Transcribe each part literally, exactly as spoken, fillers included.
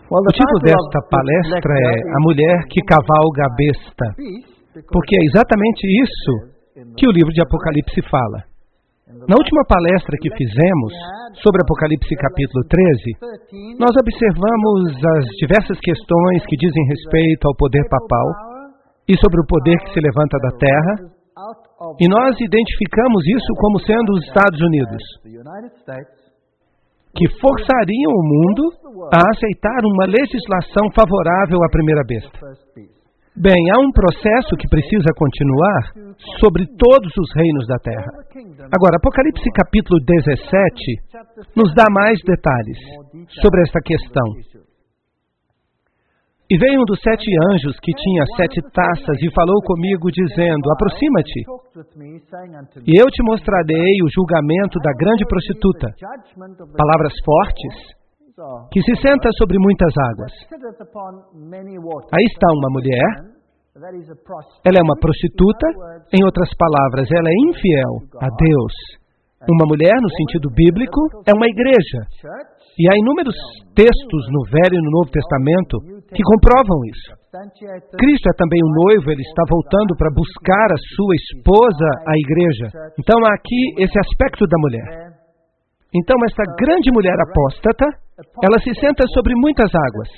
O título desta palestra é A Mulher que Cavalga a Besta, porque é exatamente isso que o livro de Apocalipse fala. Na última palestra que fizemos sobre Apocalipse capítulo treze, nós observamos as diversas questões que dizem respeito ao poder papal e sobre o poder que se levanta da terra, e nós identificamos isso como sendo os Estados Unidos, que forçariam o mundo a aceitar uma legislação favorável à primeira besta. Bem, há um processo que precisa continuar sobre todos os reinos da terra. Agora, Apocalipse capítulo dezessete nos dá mais detalhes sobre esta questão. E veio um dos sete anjos que tinha sete taças e falou comigo, dizendo: aproxima-te, e eu te mostrarei o julgamento da grande prostituta, palavras fortes, que se senta sobre muitas águas. Aí está uma mulher, ela é uma prostituta, em outras palavras, ela é infiel a Deus. Uma mulher, no sentido bíblico, é uma igreja. E há inúmeros textos no Velho e no Novo Testamento que comprovam isso. Cristo é também o noivo, ele está voltando para buscar a sua esposa, a igreja. Então há aqui esse aspecto da mulher. Então esta grande mulher apóstata, ela se senta sobre muitas águas.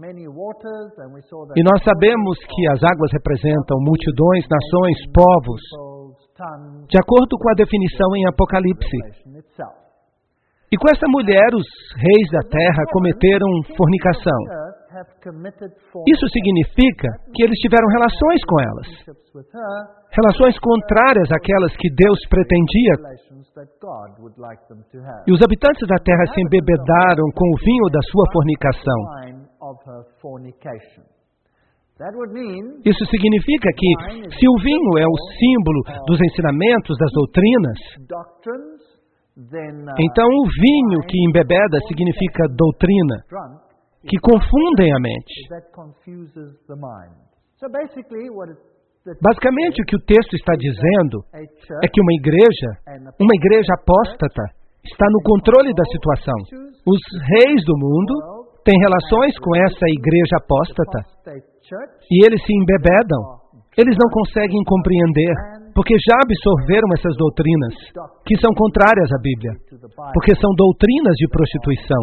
E nós sabemos que as águas representam multidões, nações, povos, de acordo com a definição em Apocalipse. E com essa mulher, os reis da terra cometeram fornicação. Isso significa que eles tiveram relações com elas. Relações contrárias àquelas que Deus pretendia. E os habitantes da terra se embebedaram com o vinho da sua fornicação. Isso significa que, se o vinho é o símbolo dos ensinamentos, das doutrinas, então o vinho que embebeda significa doutrina, que confundem a mente. Basicamente, o que o texto está dizendo é que uma igreja, uma igreja apóstata, está no controle da situação. Os reis do mundo têm relações com essa igreja apóstata e eles se embebedam. Eles não conseguem compreender, porque já absorveram essas doutrinas, que são contrárias à Bíblia, porque são doutrinas de prostituição.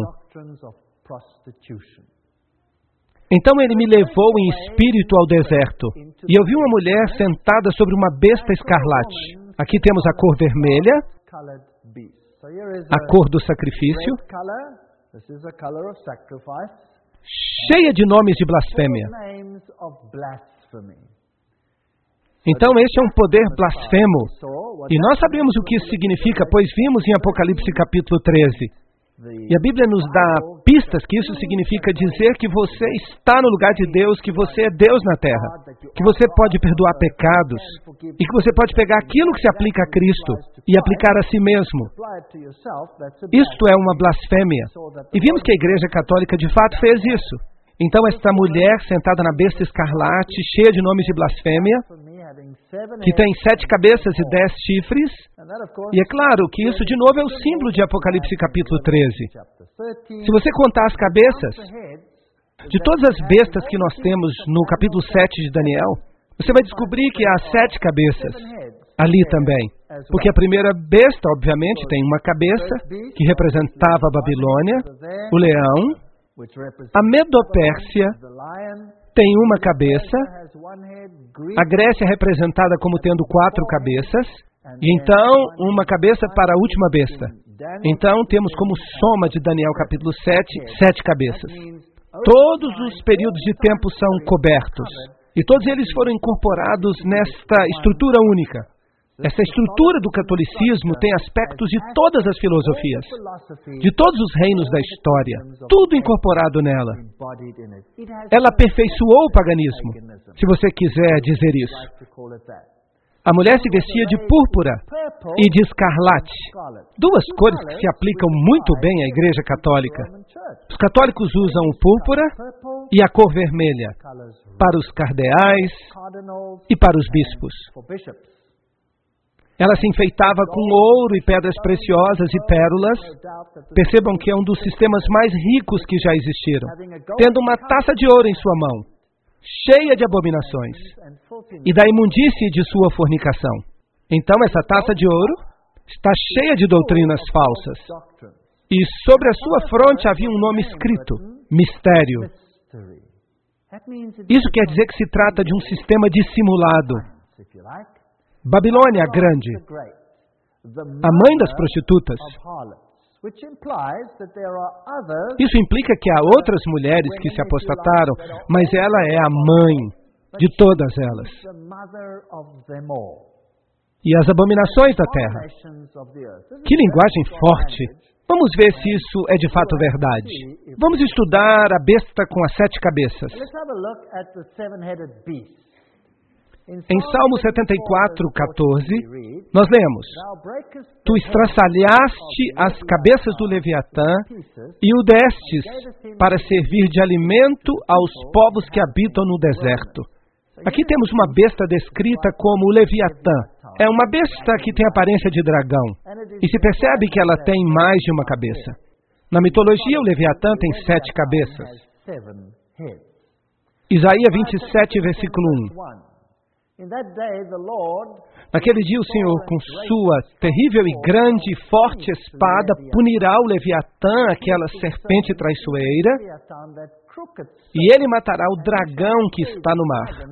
Então ele me levou em espírito ao deserto, e eu vi uma mulher sentada sobre uma besta escarlate. Aqui temos a cor vermelha, a cor do sacrifício, cheia de nomes de blasfêmia. Então este é um poder blasfemo, e nós sabemos o que isso significa, pois vimos em Apocalipse capítulo treze. E a Bíblia nos dá pistas que isso significa dizer que você está no lugar de Deus, que você é Deus na terra, que você pode perdoar pecados, e que você pode pegar aquilo que se aplica a Cristo e aplicar a si mesmo. Isto é uma blasfêmia. E vimos que a Igreja Católica de fato fez isso. Então esta mulher sentada na besta escarlate, cheia de nomes de blasfêmia, que tem sete cabeças e dez chifres, e é claro que isso de novo é o símbolo de Apocalipse capítulo treze. Se você contar as cabeças de todas as bestas que nós temos no capítulo sete de Daniel, você vai descobrir que há sete cabeças ali também, porque a primeira besta, obviamente, tem uma cabeça que representava a Babilônia, o leão. A Medopérsia tem uma cabeça, a Grécia é representada como tendo quatro cabeças, e então uma cabeça para a última besta. Então temos como soma de Daniel capítulo sete, sete cabeças. Todos os períodos de tempo são cobertos, e todos eles foram incorporados nesta estrutura única. Essa estrutura do catolicismo tem aspectos de todas as filosofias, de todos os reinos da história, tudo incorporado nela. Ela aperfeiçoou o paganismo, se você quiser dizer isso. A mulher se vestia de púrpura e de escarlate, duas cores que se aplicam muito bem à Igreja Católica. Os católicos usam o púrpura e a cor vermelha para os cardeais e para os bispos. Ela se enfeitava com ouro e pedras preciosas e pérolas. Percebam que é um dos sistemas mais ricos que já existiram, tendo uma taça de ouro em sua mão, cheia de abominações, e da imundície de sua fornicação. Então essa taça de ouro está cheia de doutrinas falsas. E sobre a sua fronte havia um nome escrito, Mistério. Isso quer dizer que se trata de um sistema dissimulado. Babilônia a Grande, a mãe das prostitutas. Isso implica que há outras mulheres que se apostataram, mas ela é a mãe de todas elas. E as abominações da terra. Que linguagem forte! Vamos ver se isso é de fato verdade. Vamos estudar a besta com as sete cabeças. Em Salmo setenta e quatro, quatorze, nós lemos: Tu estraçalhaste as cabeças do Leviatã e o destes para servir de alimento aos povos que habitam no deserto. Aqui temos uma besta descrita como o Leviatã. É uma besta que tem aparência de dragão. E se percebe que ela tem mais de uma cabeça. Na mitologia, o Leviatã tem sete cabeças. Isaías vinte e sete, versículo um. Naquele dia o Senhor, com sua terrível e grande e forte espada, punirá o Leviatã, aquela serpente traiçoeira, e ele matará o dragão que está no mar.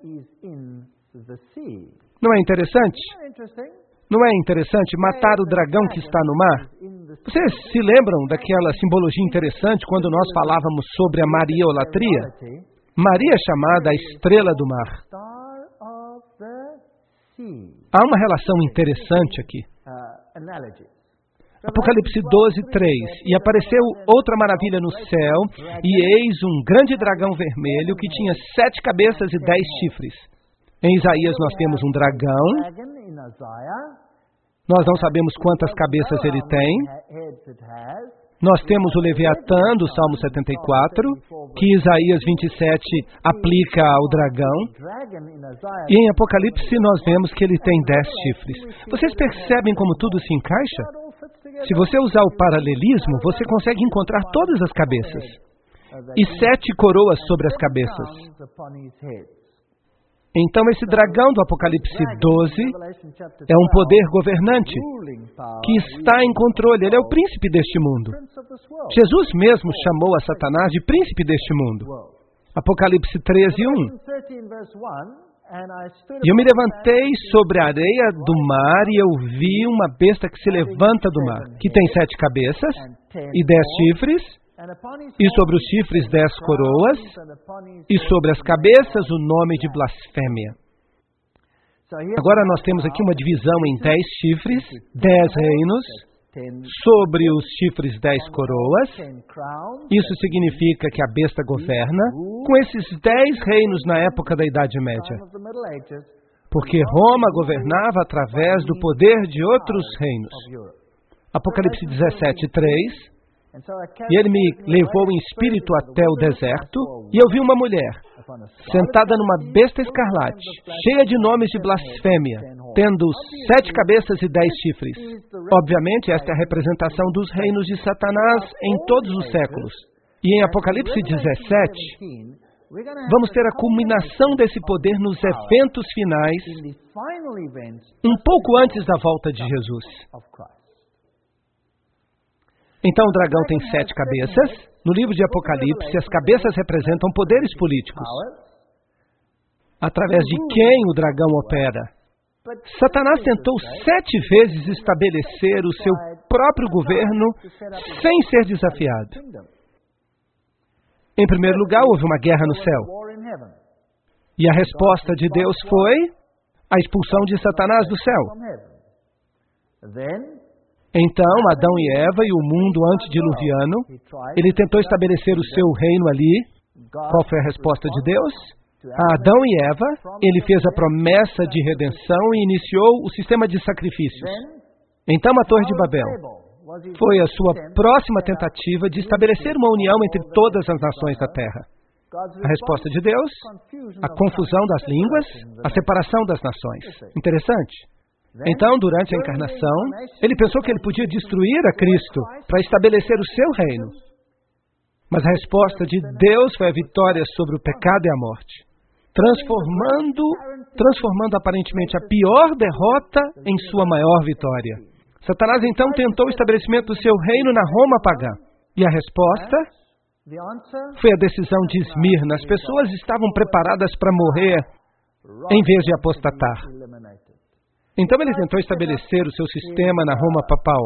Não é interessante? Não é interessante matar o dragão que está no mar? Vocês se lembram daquela simbologia interessante quando nós falávamos sobre a Mariolatria? Maria é chamada a estrela do mar. Há uma relação interessante aqui. Apocalipse doze, três. E apareceu outra maravilha no céu, e eis um grande dragão vermelho que tinha sete cabeças e dez chifres. Em Isaías nós temos um dragão. Nós não sabemos quantas cabeças ele tem. Nós temos o Leviatã, do Salmo setenta e quatro, que Isaías vinte e sete aplica ao dragão. E em Apocalipse nós vemos que ele tem dez chifres. Vocês percebem como tudo se encaixa? Se você usar o paralelismo, você consegue encontrar todas as cabeças. E sete coroas sobre as cabeças. Então esse dragão do Apocalipse doze é um poder governante que está em controle. Ele é o príncipe deste mundo. Jesus mesmo chamou a Satanás de príncipe deste mundo. Apocalipse treze, um. E eu me levantei sobre a areia do mar e eu vi uma besta que se levanta do mar, que tem sete cabeças e dez chifres, e sobre os chifres dez coroas, e sobre as cabeças o nome de blasfêmia. Agora nós temos aqui uma divisão em dez chifres, dez reinos, sobre os chifres dez coroas. Isso significa que a besta governa com esses dez reinos na época da Idade Média. Porque Roma governava através do poder de outros reinos. Apocalipse dezessete, três. E ele me levou em espírito até o deserto, e eu vi uma mulher, sentada numa besta escarlate, cheia de nomes de blasfêmia, tendo sete cabeças e dez chifres. Obviamente, esta é a representação dos reinos de Satanás em todos os séculos. E em Apocalipse dezessete, vamos ter a culminação desse poder nos eventos finais, um pouco antes da volta de Jesus. Então o dragão tem sete cabeças. No livro de Apocalipse, as cabeças representam poderes políticos, através de quem o dragão opera. Satanás tentou sete vezes estabelecer o seu próprio governo sem ser desafiado. Em primeiro lugar, houve uma guerra no céu. E a resposta de Deus foi a expulsão de Satanás do céu. Então, Adão e Eva e o mundo antediluviano, ele tentou estabelecer o seu reino ali. Qual foi a resposta de Deus? A Adão e Eva, ele fez a promessa de redenção e iniciou o sistema de sacrifícios. Então, a Torre de Babel foi a sua próxima tentativa de estabelecer uma união entre todas as nações da Terra. A resposta de Deus? A confusão das línguas, a separação das nações. Interessante. Então, durante a encarnação, ele pensou que ele podia destruir a Cristo para estabelecer o seu reino. Mas a resposta de Deus foi a vitória sobre o pecado e a morte, transformando, transformando aparentemente a pior derrota em sua maior vitória. Satanás então tentou o estabelecimento do seu reino na Roma pagã. E a resposta foi a decisão de Esmirna. As pessoas estavam preparadas para morrer em vez de apostatar. Então ele tentou estabelecer o seu sistema na Roma papal.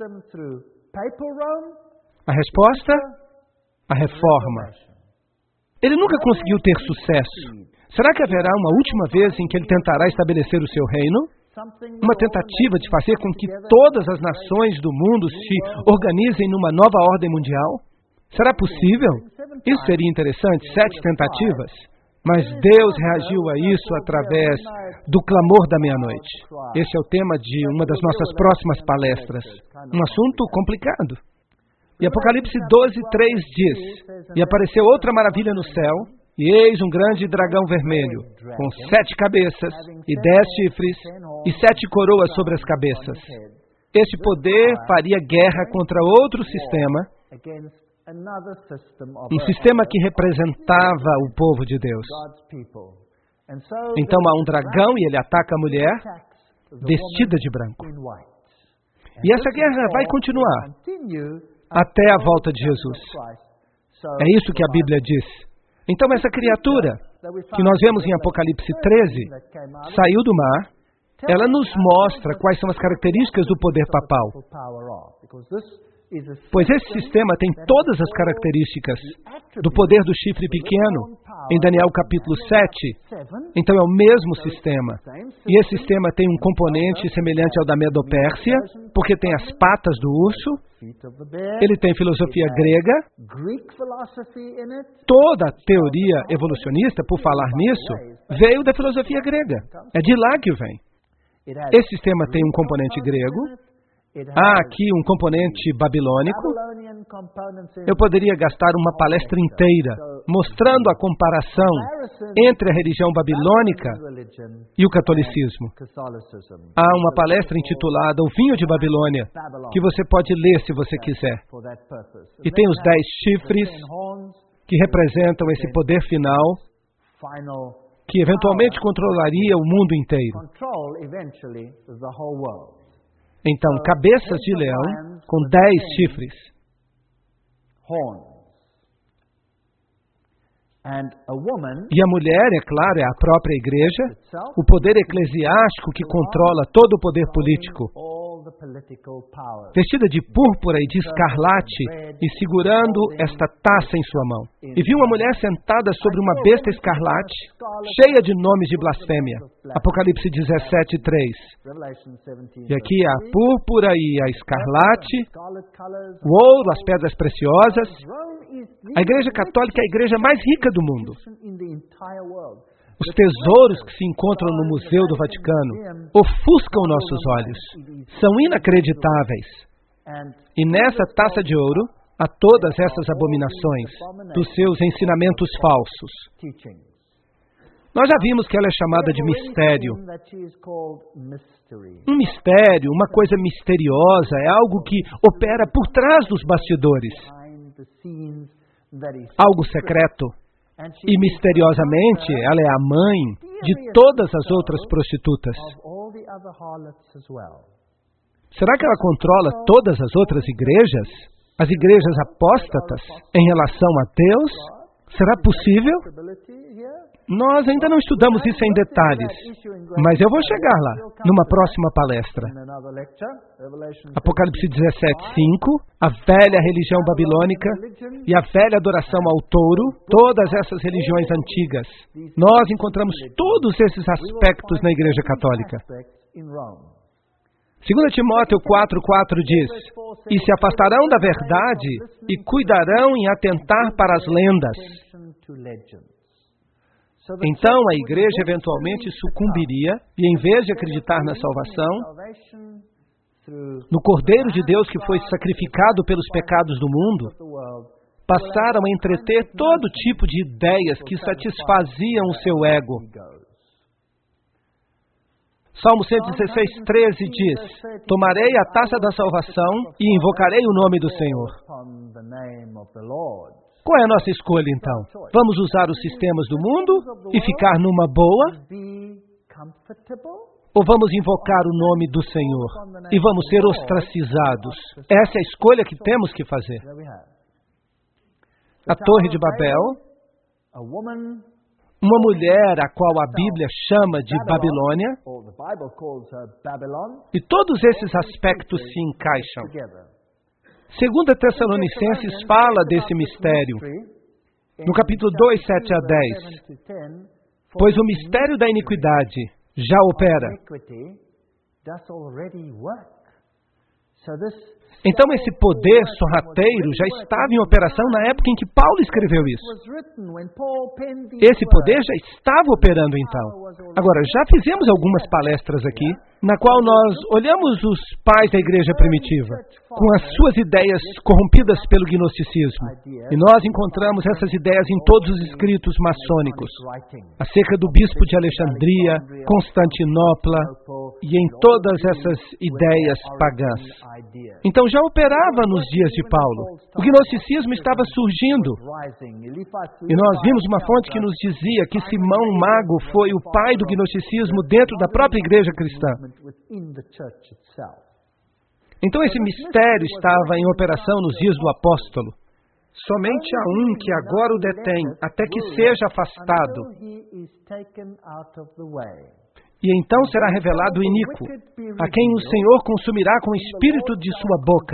A resposta? A reforma. Ele nunca conseguiu ter sucesso. Será que haverá uma última vez em que ele tentará estabelecer o seu reino? Uma tentativa de fazer com que todas as nações do mundo se organizem numa nova ordem mundial? Será possível? Isso seria interessante, sete tentativas. Mas Deus reagiu a isso através do clamor da meia-noite. Esse é o tema de uma das nossas próximas palestras. Um assunto complicado. E Apocalipse doze, três diz: E apareceu outra maravilha no céu, e eis um grande dragão vermelho, com sete cabeças e dez chifres, e sete coroas sobre as cabeças. Este poder faria guerra contra outro sistema, um sistema que representava o povo de Deus. Então há um dragão e ele ataca a mulher vestida de branco. E essa guerra vai continuar até a volta de Jesus. É isso que a Bíblia diz. Então essa criatura, que nós vemos em Apocalipse treze, saiu do mar, ela nos mostra quais são as características do poder papal. Pois esse sistema tem todas as características do poder do chifre pequeno, em Daniel capítulo sete. Então é o mesmo sistema. E esse sistema tem um componente semelhante ao da Medo-Pérsia, porque tem as patas do urso, ele tem filosofia grega, toda a teoria evolucionista, por falar nisso, veio da filosofia grega. É de lá que vem. Esse sistema tem um componente grego, há aqui um componente babilônico. Eu poderia gastar uma palestra inteira mostrando a comparação entre a religião babilônica e o catolicismo. Há uma palestra intitulada O Vinho de Babilônia, que você pode ler se você quiser. E tem os dez chifres que representam esse poder final que eventualmente controlaria o mundo inteiro. Então, cabeças de leão com dez chifres. E a mulher, é claro, é a própria igreja, o poder eclesiástico que controla todo o poder político, vestida de púrpura e de escarlate e segurando esta taça em sua mão. E vi uma mulher sentada sobre uma besta escarlate, cheia de nomes de blasfêmia. Apocalipse dezessete, três. E aqui a púrpura e a escarlate, o ouro, as pedras preciosas. A Igreja Católica é a igreja mais rica do mundo. Os tesouros que se encontram no Museu do Vaticano ofuscam nossos olhos. São inacreditáveis. E nessa taça de ouro há todas essas abominações dos seus ensinamentos falsos. Nós já vimos que ela é chamada de mistério. Um mistério, uma coisa misteriosa, é algo que opera por trás dos bastidores. Algo secreto. E misteriosamente, ela é a mãe de todas as outras prostitutas. Será que ela controla todas as outras igrejas? As igrejas apóstatas em relação a Deus? Será possível? Nós ainda não estudamos isso em detalhes, mas eu vou chegar lá, numa próxima palestra. Apocalipse dezessete, cinco, a velha religião babilônica e a velha adoração ao touro, todas essas religiões antigas. Nós encontramos todos esses aspectos na Igreja Católica. Segundo Timóteo quatro, quatro diz: E se afastarão da verdade e cuidarão em atentar para as lendas. Então a igreja eventualmente sucumbiria e, em vez de acreditar na salvação, no Cordeiro de Deus que foi sacrificado pelos pecados do mundo, passaram a entreter todo tipo de ideias que satisfaziam o seu ego. Salmo cento e dezesseis, treze diz: tomarei a taça da salvação e invocarei o nome do Senhor. Qual é a nossa escolha, então? Vamos usar os sistemas do mundo e ficar numa boa? Ou vamos invocar o nome do Senhor e vamos ser ostracizados? Essa é a escolha que temos que fazer. A Torre de Babel, uma mulher a qual a Bíblia chama de Babilônia, e todos esses aspectos se encaixam. Segunda Tessalonicenses fala desse mistério, no capítulo dois, sete a dez. Pois o mistério da iniquidade já opera. Então esse poder sorrateiro já estava em operação na época em que Paulo escreveu isso. Esse poder já estava operando então. Agora, já fizemos algumas palestras aqui, na qual nós olhamos os pais da igreja primitiva, com as suas ideias corrompidas pelo gnosticismo. E nós encontramos essas ideias em todos os escritos maçônicos, acerca do bispo de Alexandria, Constantinopla, e em todas essas ideias pagãs. Então já operava nos dias de Paulo. O gnosticismo estava surgindo. E nós vimos uma fonte que nos dizia que Simão Mago foi o pai do gnosticismo dentro da própria igreja cristã. Então esse mistério estava em operação nos dias do apóstolo. Somente há um que agora o detém, até que seja afastado. E então será revelado o iníquo, a quem o Senhor consumirá com o espírito de sua boca.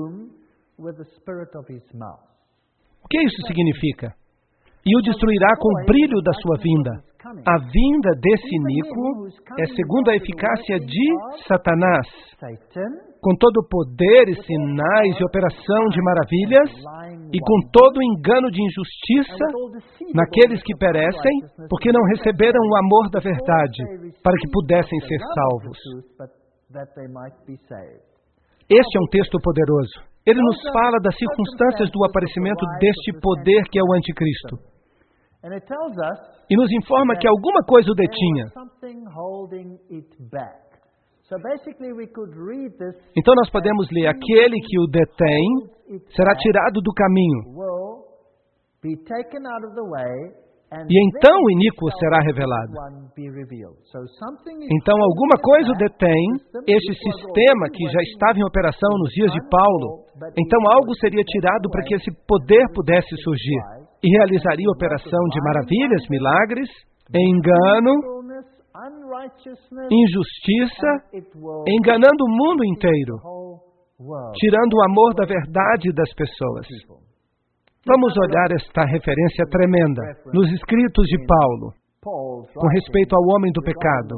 O que isso significa? E o destruirá com o brilho da sua vinda. A vinda desse iníquo é segundo a eficácia de Satanás, com todo o poder e sinais e operação de maravilhas, e com todo o engano de injustiça naqueles que perecem, porque não receberam o amor da verdade, para que pudessem ser salvos. Este é um texto poderoso. Ele nos fala das circunstâncias do aparecimento deste poder que é o anticristo. E nos informa que alguma coisa o detinha. Então nós podemos ler: aquele que o detém será tirado do caminho, e então o iníquo será revelado. Então alguma coisa o detém, este sistema que já estava em operação nos dias de Paulo. Então algo seria tirado para que esse poder pudesse surgir, e realizaria operação de maravilhas, milagres, engano, injustiça, enganando o mundo inteiro, tirando o amor da verdade das pessoas. Vamos olhar esta referência tremenda nos escritos de Paulo, com respeito ao homem do pecado.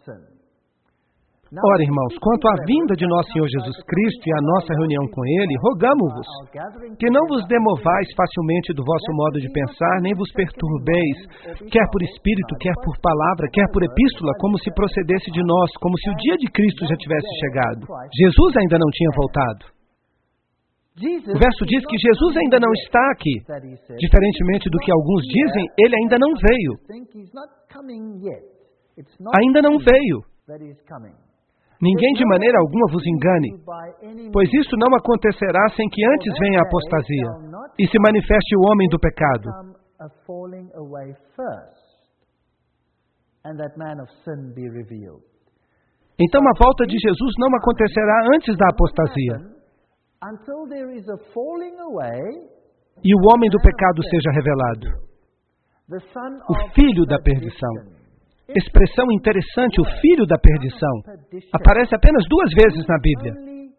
Ora, irmãos, quanto à vinda de nosso Senhor Jesus Cristo e à nossa reunião com Ele, rogamo-vos que não vos demovais facilmente do vosso modo de pensar, nem vos perturbeis, quer por espírito, quer por palavra, quer por epístola, como se procedesse de nós, como se o dia de Cristo já tivesse chegado. Jesus ainda não tinha voltado. O verso diz que Jesus ainda não está aqui. Diferentemente do que alguns dizem, Ele ainda não veio. Ainda não veio. Ninguém de maneira alguma vos engane, pois isso não acontecerá sem que antes venha a apostasia e se manifeste o homem do pecado. Então a volta de Jesus não acontecerá antes da apostasia e o homem do pecado seja revelado, o filho da perdição. Expressão interessante, o filho da perdição, aparece apenas duas vezes na Bíblia.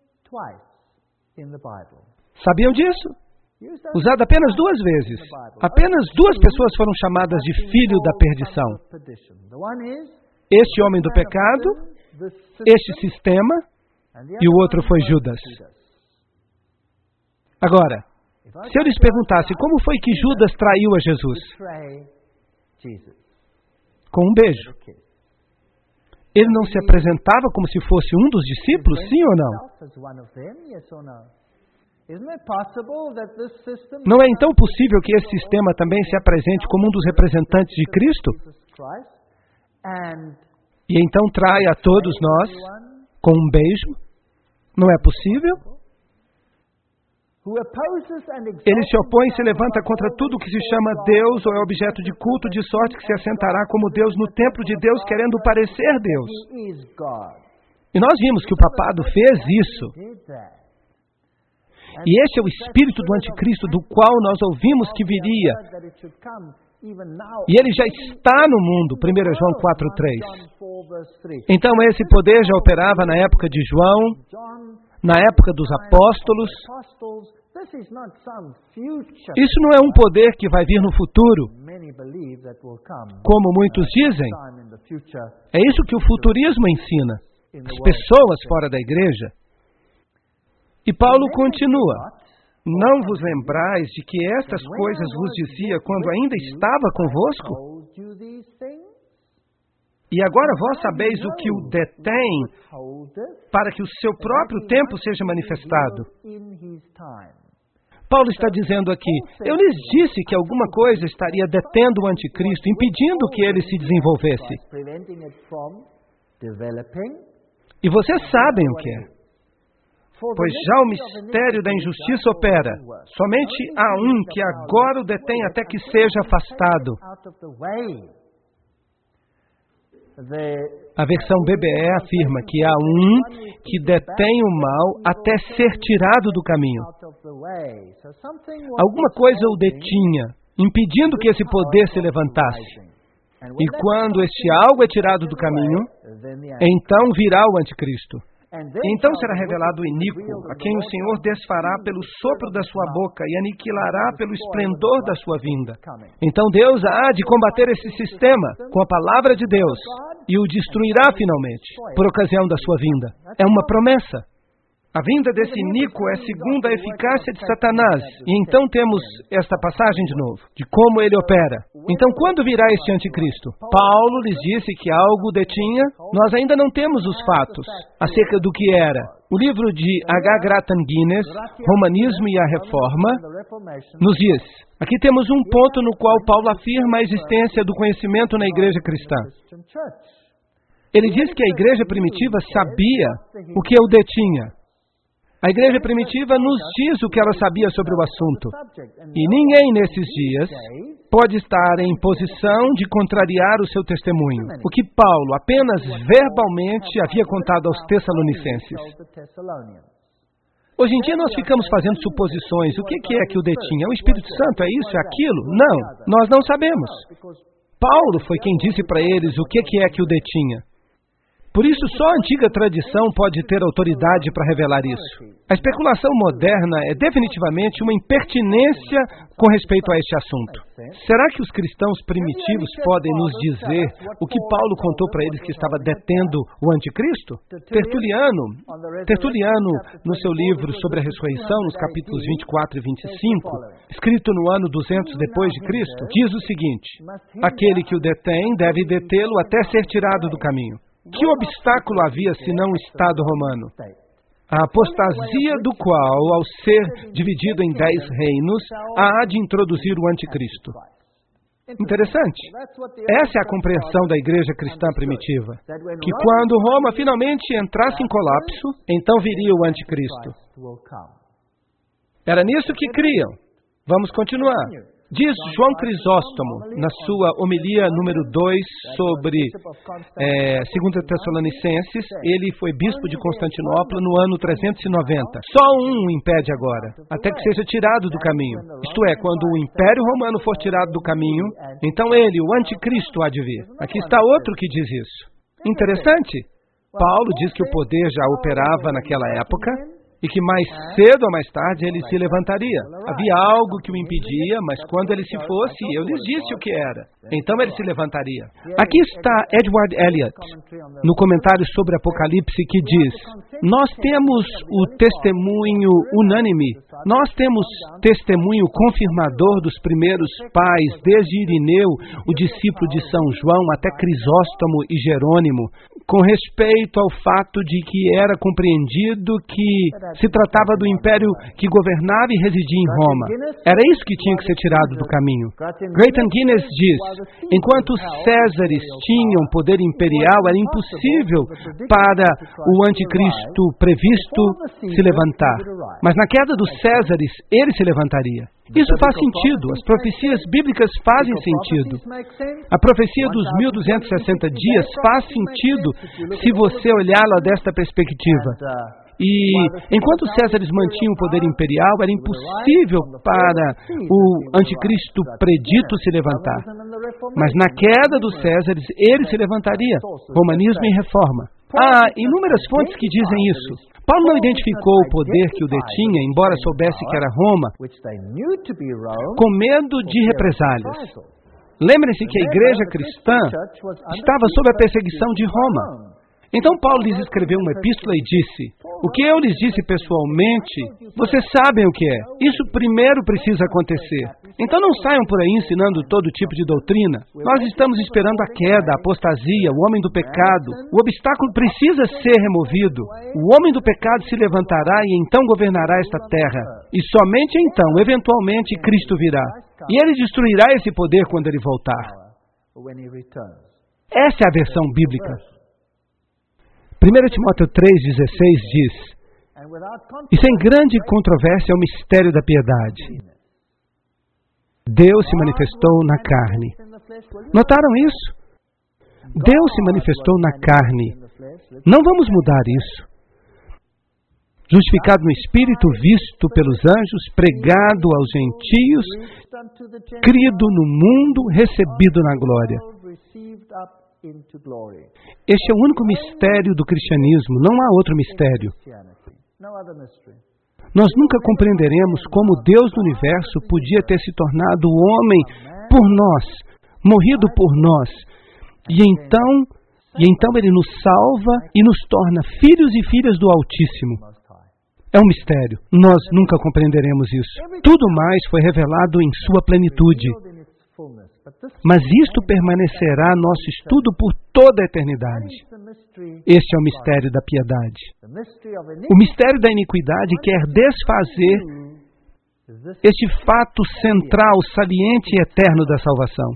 Sabiam disso? Usado apenas duas vezes. Apenas duas pessoas foram chamadas de filho da perdição. Este homem do pecado, este sistema, e o outro foi Judas. Agora, se eu lhes perguntasse como foi que Judas traiu a Jesus? Com um beijo. Ele não se apresentava como se fosse um dos discípulos, sim ou não? Não é então possível que esse sistema também se apresente como um dos representantes de Cristo? e então trai a todos nós com um beijo. Não é possível? Ele se opõe e se levanta contra tudo que se chama Deus ou é objeto de culto, de sorte que se assentará como Deus no templo de Deus, querendo parecer Deus. E nós vimos que o papado fez isso. E este é o espírito do anticristo, do qual nós ouvimos que viria. E ele já está no mundo, primeiro João quatro, três. Então esse poder já operava na época de João, na época dos apóstolos. Isso não é um poder que vai vir no futuro, como muitos dizem. É isso que o futurismo ensina. As pessoas fora da igreja. E Paulo continua: não vos lembrais de que estas coisas vos dizia quando ainda estava convosco? E agora vós sabeis o que o detém, para que o seu próprio tempo seja manifestado. Paulo está dizendo aqui: eu lhes disse que alguma coisa estaria detendo o anticristo, impedindo que ele se desenvolvesse. E vocês sabem o que é. Pois já o mistério da injustiça opera. Somente há um que agora o detém até que seja afastado. A versão B B E afirma que há um que detém o mal até ser tirado do caminho. Alguma coisa o detinha, impedindo que esse poder se levantasse. E quando este algo é tirado do caminho, então virá o anticristo. Então será revelado o iníquo, a quem o Senhor desfará pelo sopro da sua boca e aniquilará pelo esplendor da sua vinda. Então Deus há de combater esse sistema com a palavra de Deus e o destruirá finalmente, por ocasião da sua vinda. É uma promessa. A vinda desse iníquo é segundo a eficácia de Satanás. E então temos esta passagem de novo, de como ele opera. Então, quando virá este anticristo? Paulo lhes disse que algo detinha. Nós ainda não temos os fatos acerca do que era. O livro de H. Grattan Guinness, Romanismo e a Reforma, nos diz: aqui temos um ponto no qual Paulo afirma a existência do conhecimento na igreja cristã. Ele diz que a igreja primitiva sabia o que o detinha. A igreja primitiva nos diz o que ela sabia sobre o assunto. E ninguém nesses dias pode estar em posição de contrariar o seu testemunho, o que Paulo apenas verbalmente havia contado aos Tessalonicenses. Hoje em dia nós ficamos fazendo suposições. O que é que o detinha? É o Espírito Santo? É isso? É aquilo? Não, nós não sabemos. Paulo foi quem disse para eles o que é que o detinha. Por isso, só a antiga tradição pode ter autoridade para revelar isso. A especulação moderna é definitivamente uma impertinência com respeito a este assunto. Será que os cristãos primitivos podem nos dizer o que Paulo contou para eles que estava detendo o anticristo? Tertuliano, Tertuliano, no seu livro sobre a ressurreição, nos capítulos vinte e quatro e vinte e cinco, escrito no ano duzentos depois de Cristo, diz o seguinte: aquele que o detém deve detê-lo até ser tirado do caminho. Que obstáculo havia senão o Estado romano? A apostasia do qual, ao ser dividido em dez reinos, há de introduzir o anticristo. Interessante. Essa é a compreensão da igreja cristã primitiva. Que quando Roma finalmente entrasse em colapso, então viria o anticristo. Era nisso que criam. Vamos continuar. Diz João Crisóstomo, na sua homilia número dois sobre é, Segunda Tessalonicenses, ele foi bispo de Constantinopla no ano trezentos e noventa. Só um o impede agora, até que seja tirado do caminho. Isto é, quando o Império Romano for tirado do caminho, então ele, o anticristo, há de vir. Aqui está outro que diz isso. Interessante. Paulo diz que o poder já operava naquela época, e que mais cedo ou mais tarde ele se levantaria. Havia algo que o impedia, mas quando ele se fosse, eu lhes disse o que era. Então ele se levantaria. Aqui está Edward Elliot, no comentário sobre Apocalipse, que diz: nós temos o testemunho unânime, nós temos testemunho confirmador dos primeiros pais, desde Irineu, o discípulo de São João, até Crisóstomo e Jerônimo, com respeito ao fato de que era compreendido que se tratava do império que governava e residia em Roma. Era isso que tinha que ser tirado do caminho. Grayton Guinness diz, enquanto os Césares tinham poder imperial, era impossível para o anticristo previsto se levantar. Mas na queda dos Césares, ele se levantaria. Isso faz sentido. As profecias bíblicas fazem sentido. A profecia dos mil duzentos e sessenta dias faz sentido se você olhá-la desta perspectiva. E enquanto os Césares mantinham o poder imperial, era impossível para o anticristo predito se levantar. Mas na queda dos Césares, ele se levantaria. Romanismo e reforma. Há inúmeras fontes que dizem isso. Paulo não identificou o poder que o detinha, embora soubesse que era Roma, com medo de represálias. Lembrem-se que a igreja cristã estava sob a perseguição de Roma. Então Paulo lhes escreveu uma epístola e disse, o que eu lhes disse pessoalmente, vocês sabem o que é. Isso primeiro precisa acontecer. Então não saiam por aí ensinando todo tipo de doutrina. Nós estamos esperando a queda, a apostasia, o homem do pecado. O obstáculo precisa ser removido. O homem do pecado se levantará e então governará esta terra. E somente então, eventualmente, Cristo virá. E ele destruirá esse poder quando ele voltar. Essa é a versão bíblica. primeiro Timóteo três, dezesseis diz, e sem grande controvérsia é o mistério da piedade. Deus se manifestou na carne. Notaram isso? Deus se manifestou na carne. Não vamos mudar isso. Justificado no Espírito, visto pelos anjos, pregado aos gentios, crido no mundo, recebido na glória. Este é o único mistério do cristianismo, não há outro mistério. Nós nunca compreenderemos como Deus do universo podia ter se tornado homem por nós, morrido por nós, e então, e então Ele nos salva e nos torna filhos e filhas do Altíssimo. É um mistério, nós nunca compreenderemos isso. Tudo mais foi revelado em sua plenitude. Mas isto permanecerá nosso estudo por toda a eternidade. Este é o mistério da piedade. O mistério da iniquidade quer desfazer este fato central, saliente e eterno da salvação.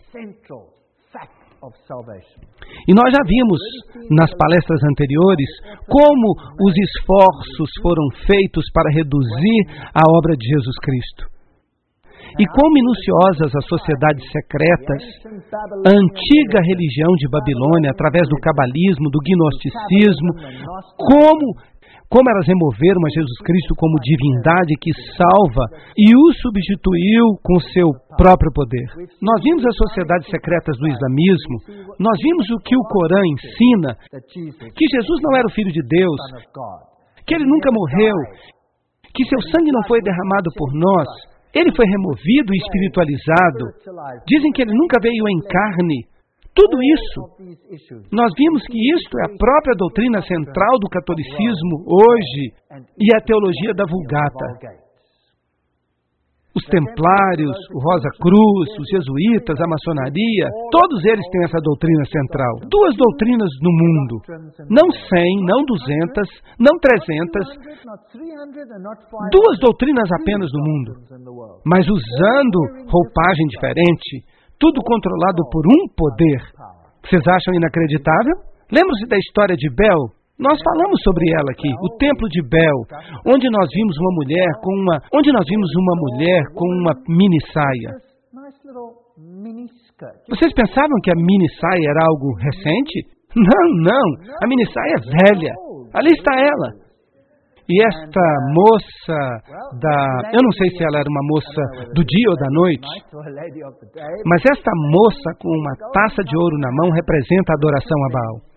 E nós já vimos nas palestras anteriores como os esforços foram feitos para reduzir a obra de Jesus Cristo. E quão minuciosas as sociedades secretas, a antiga religião de Babilônia, através do cabalismo, do gnosticismo, como, como elas removeram a Jesus Cristo como divindade que salva e o substituiu com seu próprio poder. Nós vimos as sociedades secretas do islamismo, nós vimos o que o Corão ensina, que Jesus não era o Filho de Deus, que ele nunca morreu, que seu sangue não foi derramado por nós. Ele foi removido e espiritualizado. Dizem que ele nunca veio em carne. Tudo isso, nós vimos que isto é a própria doutrina central do catolicismo hoje e a teologia da Vulgata. Os templários, o Rosa Cruz, os jesuítas, a maçonaria, todos eles têm essa doutrina central. Duas doutrinas no mundo. Não cem, não duzentas, não trezentas. Duas doutrinas apenas no mundo. Mas usando roupagem diferente, tudo controlado por um poder. Vocês acham inacreditável? Lembram-se da história de Bel? Nós falamos sobre ela aqui, o Templo de Bel, onde nós vimos uma mulher com uma, onde nós vimos uma mulher com uma mini saia. Vocês pensavam que a mini saia era algo recente? Não, não. A mini saia é velha. Ali está ela. E esta moça da... Eu não sei se ela era uma moça do dia ou da noite, mas esta moça com uma taça de ouro na mão representa a adoração a Baal.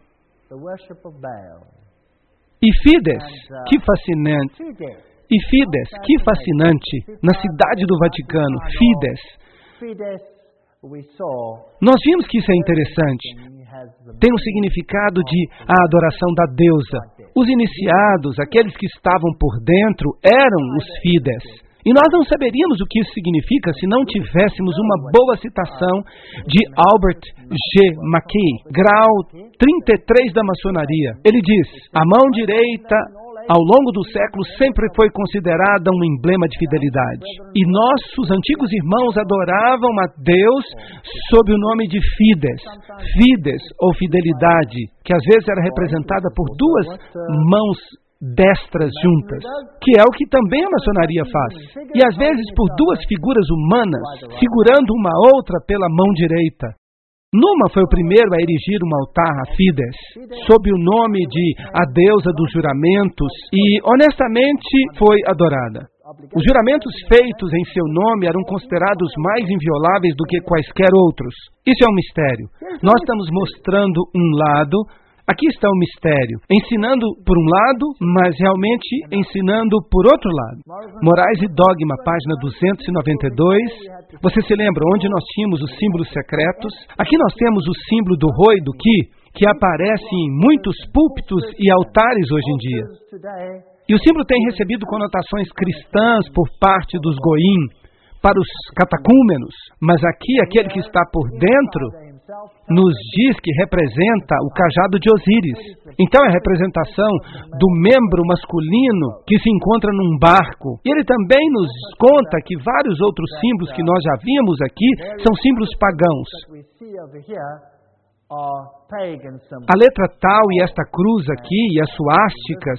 E Fides, que fascinante. E Fides, que fascinante. Na cidade do Vaticano, Fides. Nós vimos que isso é interessante. Tem um significado de a adoração da deusa. Os iniciados, aqueles que estavam por dentro, eram os Fides. E nós não saberíamos o que isso significa se não tivéssemos uma boa citação de Albert G. Mackey, grau trinta e três da maçonaria. Ele diz: a mão direita, ao longo dos séculos, sempre foi considerada um emblema de fidelidade. E nossos antigos irmãos adoravam a Deus sob o nome de Fides, Fides ou fidelidade, que às vezes era representada por duas mãos destras juntas, que é o que também a maçonaria faz. E às vezes por duas figuras humanas, segurando uma outra pela mão direita. Numa foi o primeiro a erigir um altar a Fides, sob o nome de a deusa dos juramentos, e honestamente foi adorada. Os juramentos feitos em seu nome eram considerados mais invioláveis do que quaisquer outros. Isso é um mistério. Nós estamos mostrando um lado. Aqui está o mistério, ensinando por um lado, mas realmente ensinando por outro lado. Morais e Dogma, página duzentos e noventa e dois. Você se lembra onde nós tínhamos os símbolos secretos? Aqui nós temos o símbolo do Roi do Ki, que aparece em muitos púlpitos e altares hoje em dia. E o símbolo tem recebido conotações cristãs por parte dos Goim, para os catacúmenos, mas aqui aquele que está por dentro nos diz que representa o cajado de Osíris. Então é a representação do membro masculino que se encontra num barco. E ele também nos conta que vários outros símbolos que nós já vimos aqui são símbolos pagãos. A letra tal e esta cruz aqui e as suásticas,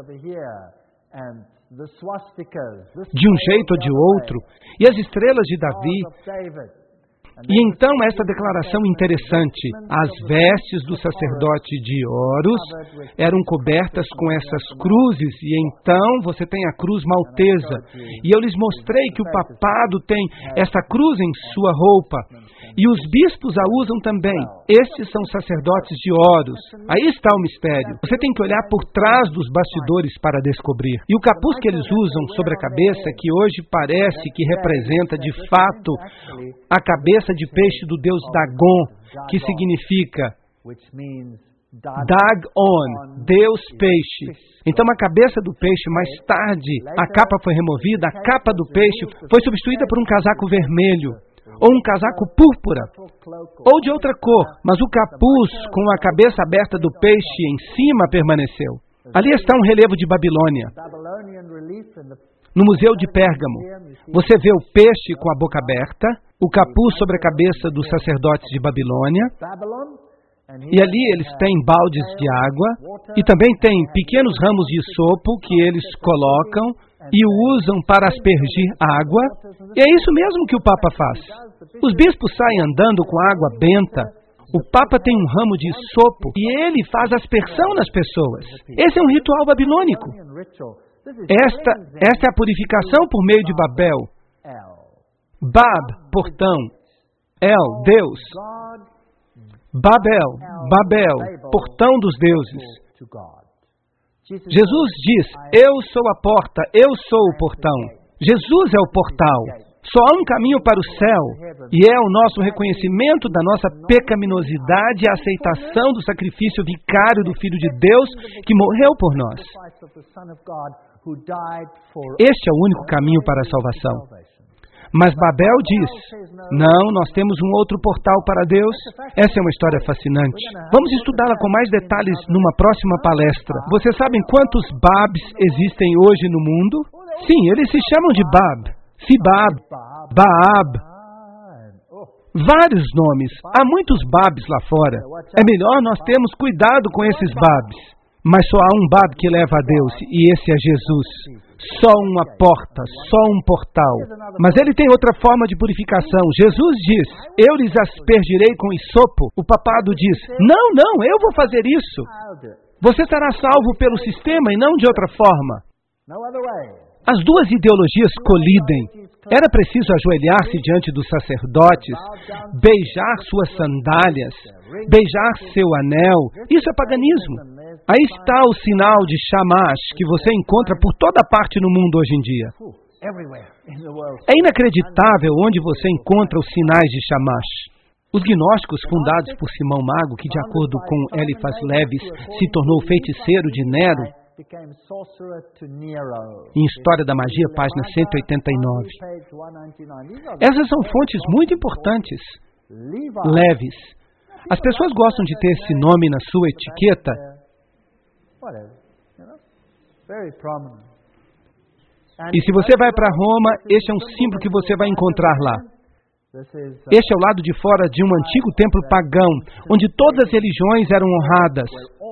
de um jeito ou de outro, e as estrelas de Davi. E então esta declaração interessante: as vestes do sacerdote de Horus eram cobertas com essas cruzes, e então você tem a cruz maltesa. E eu lhes mostrei que o papado tem essa cruz em sua roupa, e os bispos a usam também. Estes são sacerdotes de Horus. Aí está o mistério. Você tem que olhar por trás dos bastidores para descobrir. E o capuz que eles usam sobre a cabeça, que hoje parece que representa de fato a cabeça de peixe do deus Dagon, que significa Dagon, Deus peixe. Então a cabeça do peixe, mais tarde, a capa foi removida, a capa do peixe foi substituída por um casaco vermelho, ou um casaco púrpura, ou de outra cor, mas o capuz com a cabeça aberta do peixe em cima permaneceu. Ali está um relevo de Babilônia. No Museu de Pérgamo, você vê o peixe com a boca aberta, o capuz sobre a cabeça dos sacerdotes de Babilônia, e ali eles têm baldes de água, e também tem pequenos ramos de isopo que eles colocam e o usam para aspergir água, e é isso mesmo que o Papa faz. Os bispos saem andando com água benta, o Papa tem um ramo de isopo e ele faz aspersão nas pessoas. Esse é um ritual babilônico. Esta, esta é a purificação por meio de Babel. Bab, portão. El, Deus. Babel, Babel, portão dos deuses. Jesus diz: eu sou a porta, eu sou o portão. Jesus é o portal. Só há um caminho para o céu, e é o nosso reconhecimento da nossa pecaminosidade e a aceitação do sacrifício vicário do Filho de Deus que morreu por nós. Este é o único caminho para a salvação. Mas Babel diz: não, nós temos um outro portal para Deus. Essa é uma história fascinante. Vamos estudá-la com mais detalhes numa próxima palestra. Vocês sabem quantos Babs existem hoje no mundo? Sim, eles se chamam de Bab. Sibab, Baab, vários nomes. Há muitos Babs lá fora. É melhor nós termos cuidado com esses Babs. Mas só há um Bab que leva a Deus, e esse é Jesus. Só uma porta, só um portal. Mas ele tem outra forma de purificação. Jesus diz: eu lhes aspergirei com isopo. O papado diz: não, não, eu vou fazer isso. Você será salvo pelo sistema e não de outra forma. As duas ideologias colidem. Era preciso ajoelhar-se diante dos sacerdotes, beijar suas sandálias, beijar seu anel. Isso é paganismo. Aí está o sinal de Shamash que você encontra por toda parte no mundo hoje em dia. É inacreditável onde você encontra os sinais de Shamash. Os gnósticos fundados por Simão Mago, que de acordo com Eliphas Levis se tornou feiticeiro de Nero, Em História da Magia, página cento e oitenta e nove. Essas são fontes muito importantes. Leves. As pessoas gostam de ter esse nome na sua etiqueta. E se você vai para Roma, este é um símbolo que você vai encontrar lá. Este é o lado de fora de um antigo templo pagão, onde todas as religiões eram honradas.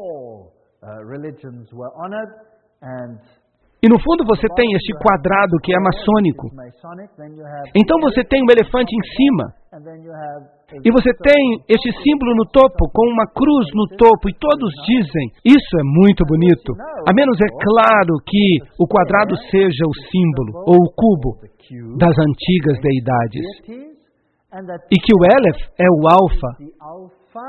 E no fundo você tem este quadrado que é maçônico. Então você tem um elefante em cima. E você tem este símbolo no topo, com uma cruz no topo. E todos dizem, isso é muito bonito. A menos é claro que o quadrado seja o símbolo, ou o cubo, das antigas deidades. E que o Aleph é o alfa.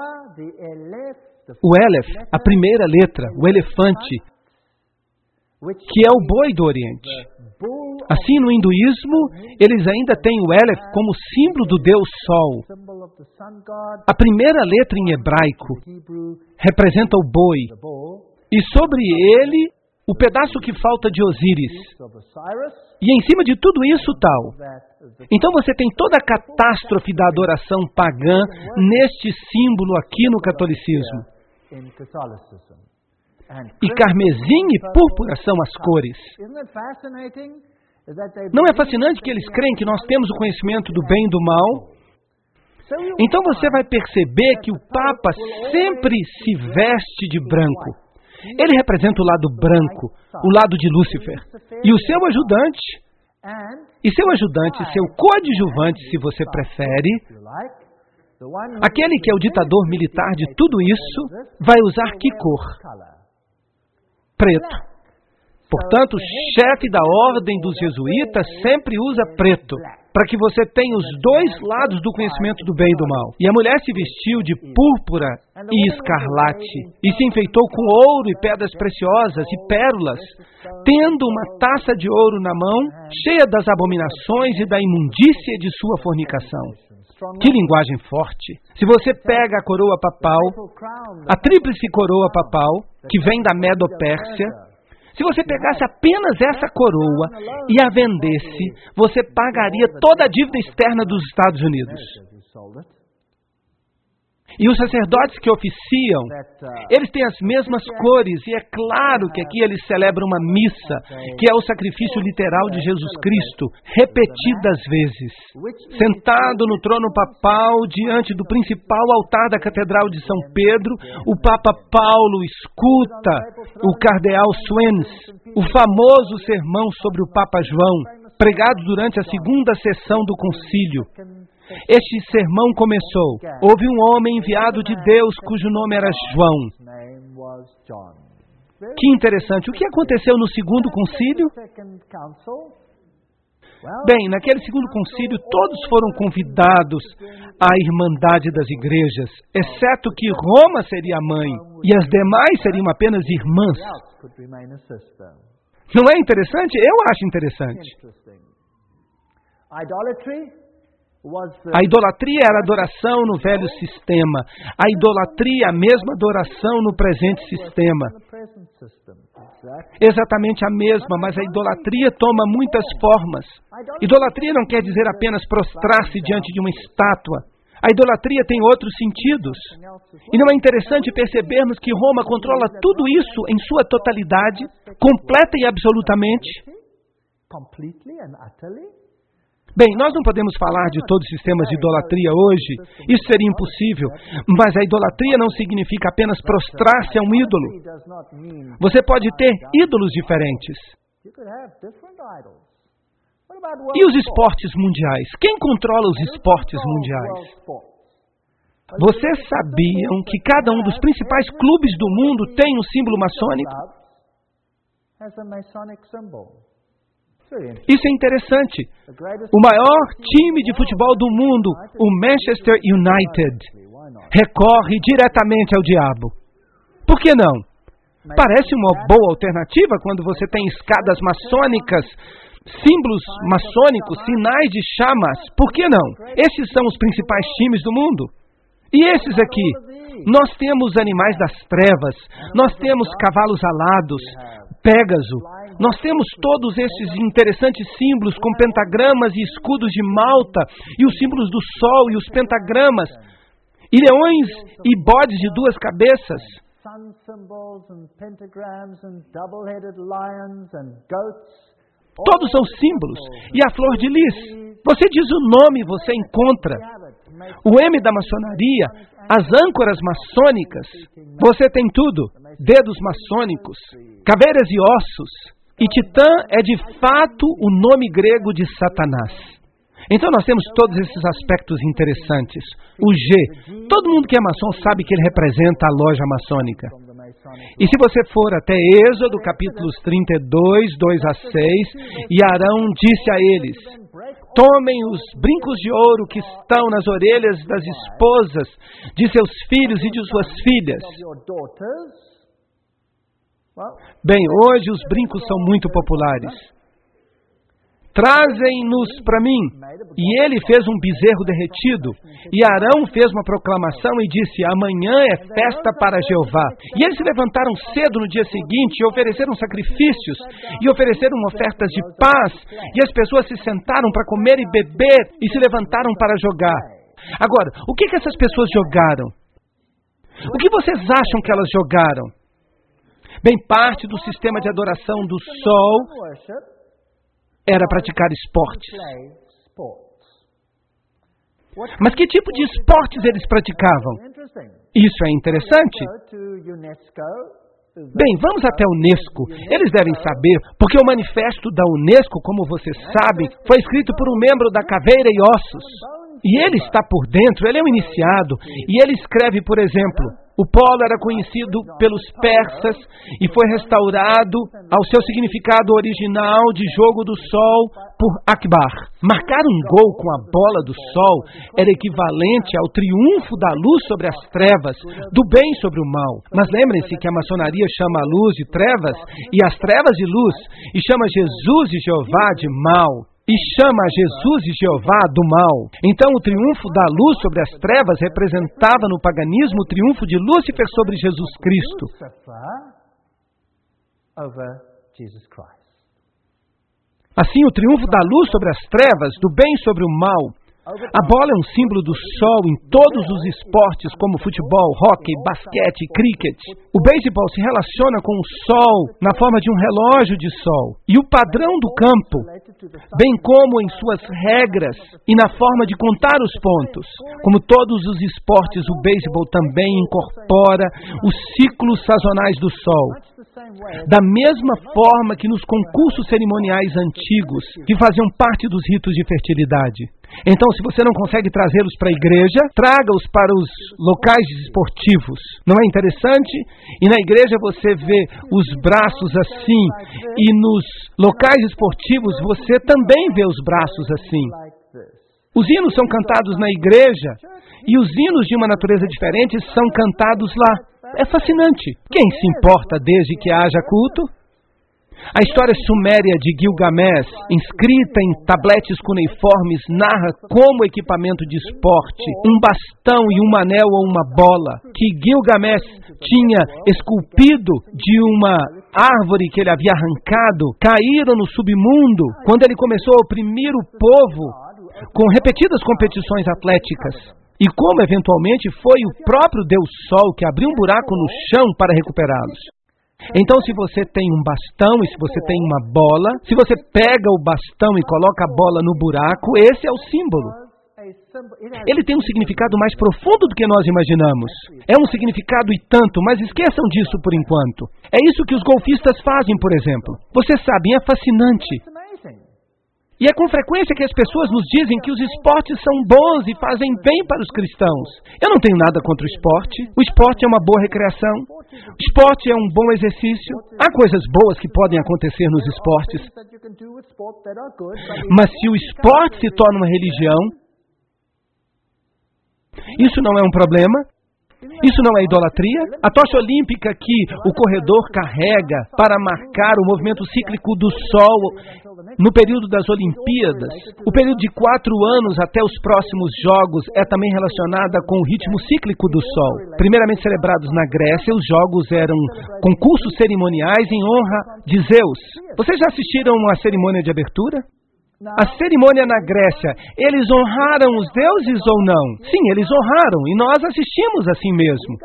O Aleph, a primeira letra, o elefante, que é o boi do Oriente. Assim, no hinduísmo, eles ainda têm o Aleph como símbolo do Deus Sol. A primeira letra em hebraico representa o boi. E sobre ele, o pedaço que falta de Osíris. E em cima de tudo isso, tal. Então você tem toda a catástrofe da adoração pagã neste símbolo aqui no catolicismo. E carmesim e púrpura são as cores. Não é fascinante que eles creem que nós temos o conhecimento do bem e do mal? Então você vai perceber que o Papa sempre se veste de branco. Ele representa o lado branco, o lado de Lúcifer. E o seu ajudante, e seu ajudante, seu coadjuvante, se você prefere, aquele que é o ditador militar de tudo isso, vai usar que cor? Preto. Portanto, o chefe da ordem dos jesuítas sempre usa preto, para que você tenha os dois lados do conhecimento do bem e do mal. E a mulher se vestiu de púrpura e escarlate, e se enfeitou com ouro e pedras preciosas e pérolas, tendo uma taça de ouro na mão, cheia das abominações e da imundícia de sua fornicação. Que linguagem forte! Se você pega a coroa papal, a tríplice coroa papal, que vem da Medo-Pérsia, se você pegasse apenas essa coroa e a vendesse, você pagaria toda a dívida externa dos Estados Unidos. E os sacerdotes que oficiam, eles têm as mesmas cores, e é claro que aqui eles celebram uma missa, que é o sacrifício literal de Jesus Cristo, repetidas vezes. Sentado no trono papal, diante do principal altar da Catedral de São Pedro, o Papa Paulo escuta o cardeal Swens, o famoso sermão sobre o Papa João, pregado durante a segunda sessão do concílio. Este sermão começou. Houve um homem enviado de Deus cujo nome era João. Que interessante. O que aconteceu no segundo concílio? Bem, naquele segundo concílio, todos foram convidados à Irmandade das Igrejas, exceto que Roma seria a mãe e as demais seriam apenas irmãs. Não é interessante? Eu acho interessante. A idolatria era adoração no velho sistema. A idolatria é a mesma adoração no presente sistema. Exatamente a mesma, mas a idolatria toma muitas formas. Idolatria não quer dizer apenas prostrar-se diante de uma estátua. A idolatria tem outros sentidos. E não é interessante percebermos que Roma controla tudo isso em sua totalidade, completa e absolutamente? Bem, nós não podemos falar de todos os sistemas de idolatria hoje, isso seria impossível, mas a idolatria não significa apenas prostrar-se a um ídolo. Você pode ter ídolos diferentes. E os esportes mundiais? Quem controla os esportes mundiais? Vocês sabiam que cada um dos principais clubes do mundo tem um símbolo maçônico? Isso é interessante. O maior time de futebol do mundo, o Manchester United, recorre diretamente ao diabo. Por que não? Parece uma boa alternativa quando você tem escadas maçônicas, símbolos maçônicos, sinais de chamas. Por que não? Esses são os principais times do mundo. E esses aqui? Nós temos animais das trevas, nós temos cavalos alados, Pégaso. Nós temos todos esses interessantes símbolos com pentagramas e escudos de Malta, e os símbolos do sol e os pentagramas, e leões e bodes de duas cabeças. Todos são símbolos. E a flor de lis. Você diz o nome, você encontra. O M da maçonaria, as âncoras maçônicas. Você tem tudo. Dedos maçônicos, caveiras e ossos. E Titã é de fato o nome grego de Satanás. Então nós temos todos esses aspectos interessantes. O G, todo mundo que é maçom sabe que ele representa a loja maçônica. E se você for até Êxodo, capítulos trinta e dois, dois a seis, e Arão disse a eles: tomem os brincos de ouro que estão nas orelhas das esposas de seus filhos e de suas filhas. Bem, hoje os brincos são muito populares. Trazem-nos para mim. E ele fez um bezerro derretido. E Arão fez uma proclamação e disse: amanhã é festa para Jeová. E eles se levantaram cedo no dia seguinte e ofereceram sacrifícios e ofereceram ofertas de paz. E as pessoas se sentaram para comer e beber e se levantaram para jogar. Agora, o que, que essas pessoas jogaram? O que vocês acham que elas jogaram? Bem, parte do sistema de adoração do sol era praticar esportes. Mas que tipo de esportes eles praticavam? Isso é interessante. Bem, vamos até a Unesco. Eles devem saber, porque o manifesto da Unesco, como vocês sabem, foi escrito por um membro da Caveira e Ossos. E ele está por dentro, ele é um iniciado. E ele escreve, por exemplo: o polo era conhecido pelos persas e foi restaurado ao seu significado original de jogo do sol por Akbar. Marcar um gol com a bola do sol era equivalente ao triunfo da luz sobre as trevas, do bem sobre o mal. Mas lembrem-se que a maçonaria chama a luz de trevas e as trevas de luz, e chama Jesus e Jeová de mal. E chama Jesus e Jeová do mal. Então o triunfo da luz sobre as trevas representava no paganismo o triunfo de Lúcifer sobre Jesus Cristo. Assim, o triunfo da luz sobre as trevas, do bem sobre o mal. A bola é um símbolo do sol em todos os esportes, como futebol, hóquei, basquete e cricket. O beisebol se relaciona com o sol na forma de um relógio de sol. E o padrão do campo, bem como em suas regras e na forma de contar os pontos. Como todos os esportes, o beisebol também incorpora os ciclos sazonais do sol. Da mesma forma que nos concursos cerimoniais antigos, que faziam parte dos ritos de fertilidade. Então, se você não consegue trazê-los para a igreja, traga-os para os locais esportivos. Não é interessante? E na igreja você vê os braços assim, e nos locais esportivos você também vê os braços assim. Os hinos são cantados na igreja, e os hinos de uma natureza diferente são cantados lá. É fascinante. Quem se importa desde que haja culto? A história suméria de Gilgamesh, inscrita em tabletes cuneiformes, narra como equipamento de esporte, um bastão e um anel ou uma bola, que Gilgamesh tinha esculpido de uma árvore que ele havia arrancado, caíram no submundo quando ele começou a oprimir o povo com repetidas competições atléticas. E como eventualmente foi o próprio Deus Sol que abriu um buraco no chão para recuperá-los. Então, se você tem um bastão e se você tem uma bola, se você pega o bastão e coloca a bola no buraco, esse é o símbolo. Ele tem um significado mais profundo do que nós imaginamos. É um significado e tanto, mas esqueçam disso por enquanto. É isso que os golfistas fazem, por exemplo. Vocês sabem, é fascinante. E é com frequência que as pessoas nos dizem que os esportes são bons e fazem bem para os cristãos. Eu não tenho nada contra o esporte. O esporte é uma boa recreação. O esporte é um bom exercício. Há coisas boas que podem acontecer nos esportes. Mas se o esporte se torna uma religião, isso não é um problema. Isso não é idolatria? A tocha olímpica que o corredor carrega para marcar o movimento cíclico do Sol no período das Olimpíadas, o período de quatro anos até os próximos Jogos é também relacionada com o ritmo cíclico do Sol. Primeiramente celebrados na Grécia, os Jogos eram concursos cerimoniais em honra de Zeus. Vocês já assistiram a cerimônia de abertura? A cerimônia na Grécia, eles honraram os deuses ou não? Sim, eles honraram, e nós assistimos assim mesmo.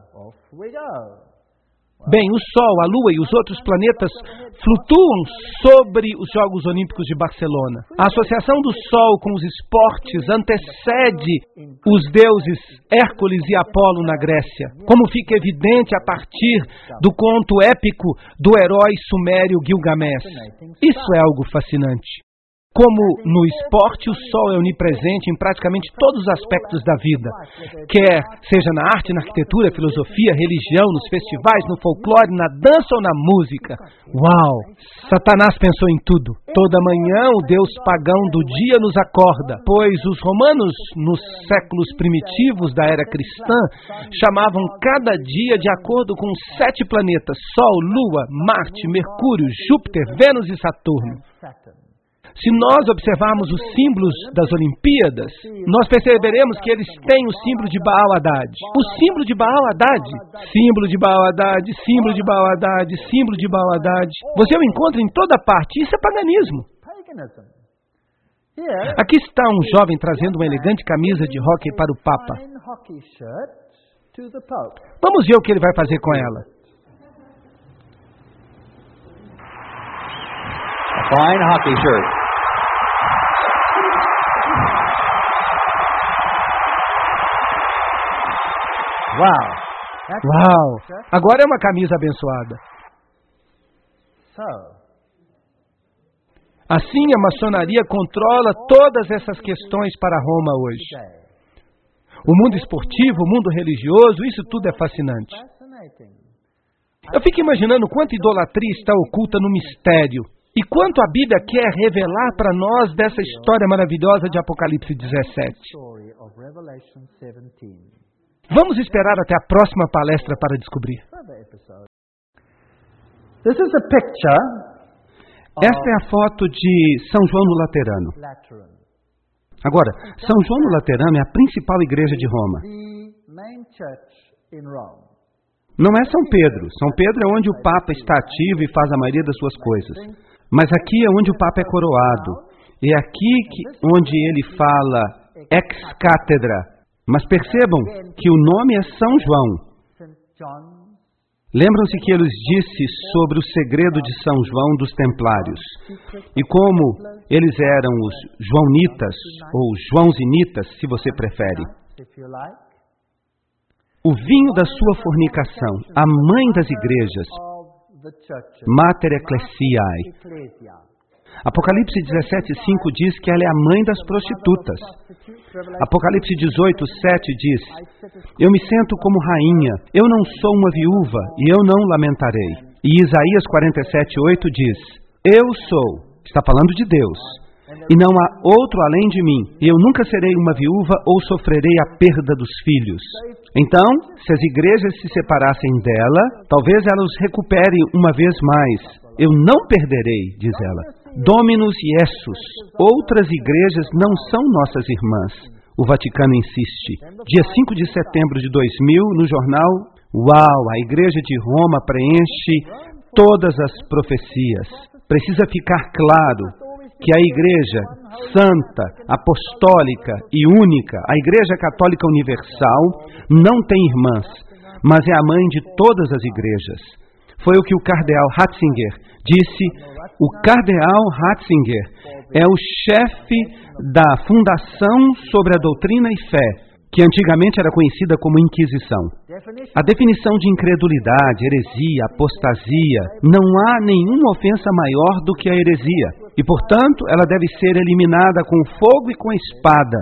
Bem, o Sol, a Lua e os outros planetas flutuam sobre os Jogos Olímpicos de Barcelona. A associação do Sol com os esportes antecede os deuses Hércules e Apolo na Grécia, como fica evidente a partir do conto épico do herói sumério Gilgamesh. Isso é algo fascinante. Como no esporte, o Sol é onipresente em praticamente todos os aspectos da vida, quer seja na arte, na arquitetura, filosofia, religião, nos festivais, no folclore, na dança ou na música. Uau! Satanás pensou em tudo. Toda manhã o deus pagão do dia nos acorda, pois os romanos, nos séculos primitivos da era cristã, chamavam cada dia de acordo com os sete planetas: Sol, Lua, Marte, Mercúrio, Júpiter, Vênus e Saturno. Se nós observarmos os símbolos das Olimpíadas, nós perceberemos que eles têm o símbolo de Baal Haddad. O símbolo de Baal Haddad, símbolo de Baal Haddad, símbolo de Baal Haddad, símbolo de Baal Haddad. Você o encontra em toda parte. Isso é paganismo. Aqui está um jovem trazendo uma elegante camisa de hóquei para o Papa. Vamos ver o que ele vai fazer com ela. Fine hockey shirt. Uau! Uau! Agora é uma camisa abençoada. Assim, a maçonaria controla todas essas questões para Roma hoje. O mundo esportivo, o mundo religioso, isso tudo é fascinante. Eu fico imaginando quanta idolatria está oculta no mistério e quanto a Bíblia quer revelar para nós dessa história maravilhosa de Apocalipse dezessete. Vamos esperar até a próxima palestra para descobrir. Esta é a foto de São João no Laterano. Agora, São João no Laterano é a principal igreja de Roma. Não é São Pedro. São Pedro é onde o Papa está ativo e faz a maioria das suas coisas. Mas aqui é onde o Papa é coroado. É aqui que, onde ele fala ex-cátedra. Mas percebam que o nome é São João. Lembram-se que ele disse sobre o segredo de São João dos Templários. E como eles eram os joanitas, ou joãozinitas, se você prefere. O vinho da sua fornicação, a mãe das igrejas, Mater Ecclesiae. Apocalipse dezessete, cinco diz que ela é a mãe das prostitutas. Apocalipse dezoito, sete diz: eu me sento como rainha, eu não sou uma viúva e eu não lamentarei. E Isaías quarenta e sete, oito diz: eu sou, está falando de Deus, e não há outro além de mim, e eu nunca serei uma viúva ou sofrerei a perda dos filhos. Então, se as igrejas se separassem dela, talvez ela os recupere uma vez mais. Eu não perderei, diz ela. Dominus Iesus, outras igrejas não são nossas irmãs. O Vaticano insiste. Dia cinco de setembro de dois mil, no jornal, uau, a igreja de Roma preenche todas as profecias. Precisa ficar claro que a igreja santa, apostólica e única, a igreja católica universal, não tem irmãs, mas é a mãe de todas as igrejas. Foi o que o cardeal Ratzinger disse. O cardeal Ratzinger é o chefe da Fundação sobre a Doutrina e Fé, que antigamente era conhecida como Inquisição. A definição de incredulidade, heresia, apostasia, não há nenhuma ofensa maior do que a heresia, e, portanto, ela deve ser eliminada com fogo e com a espada.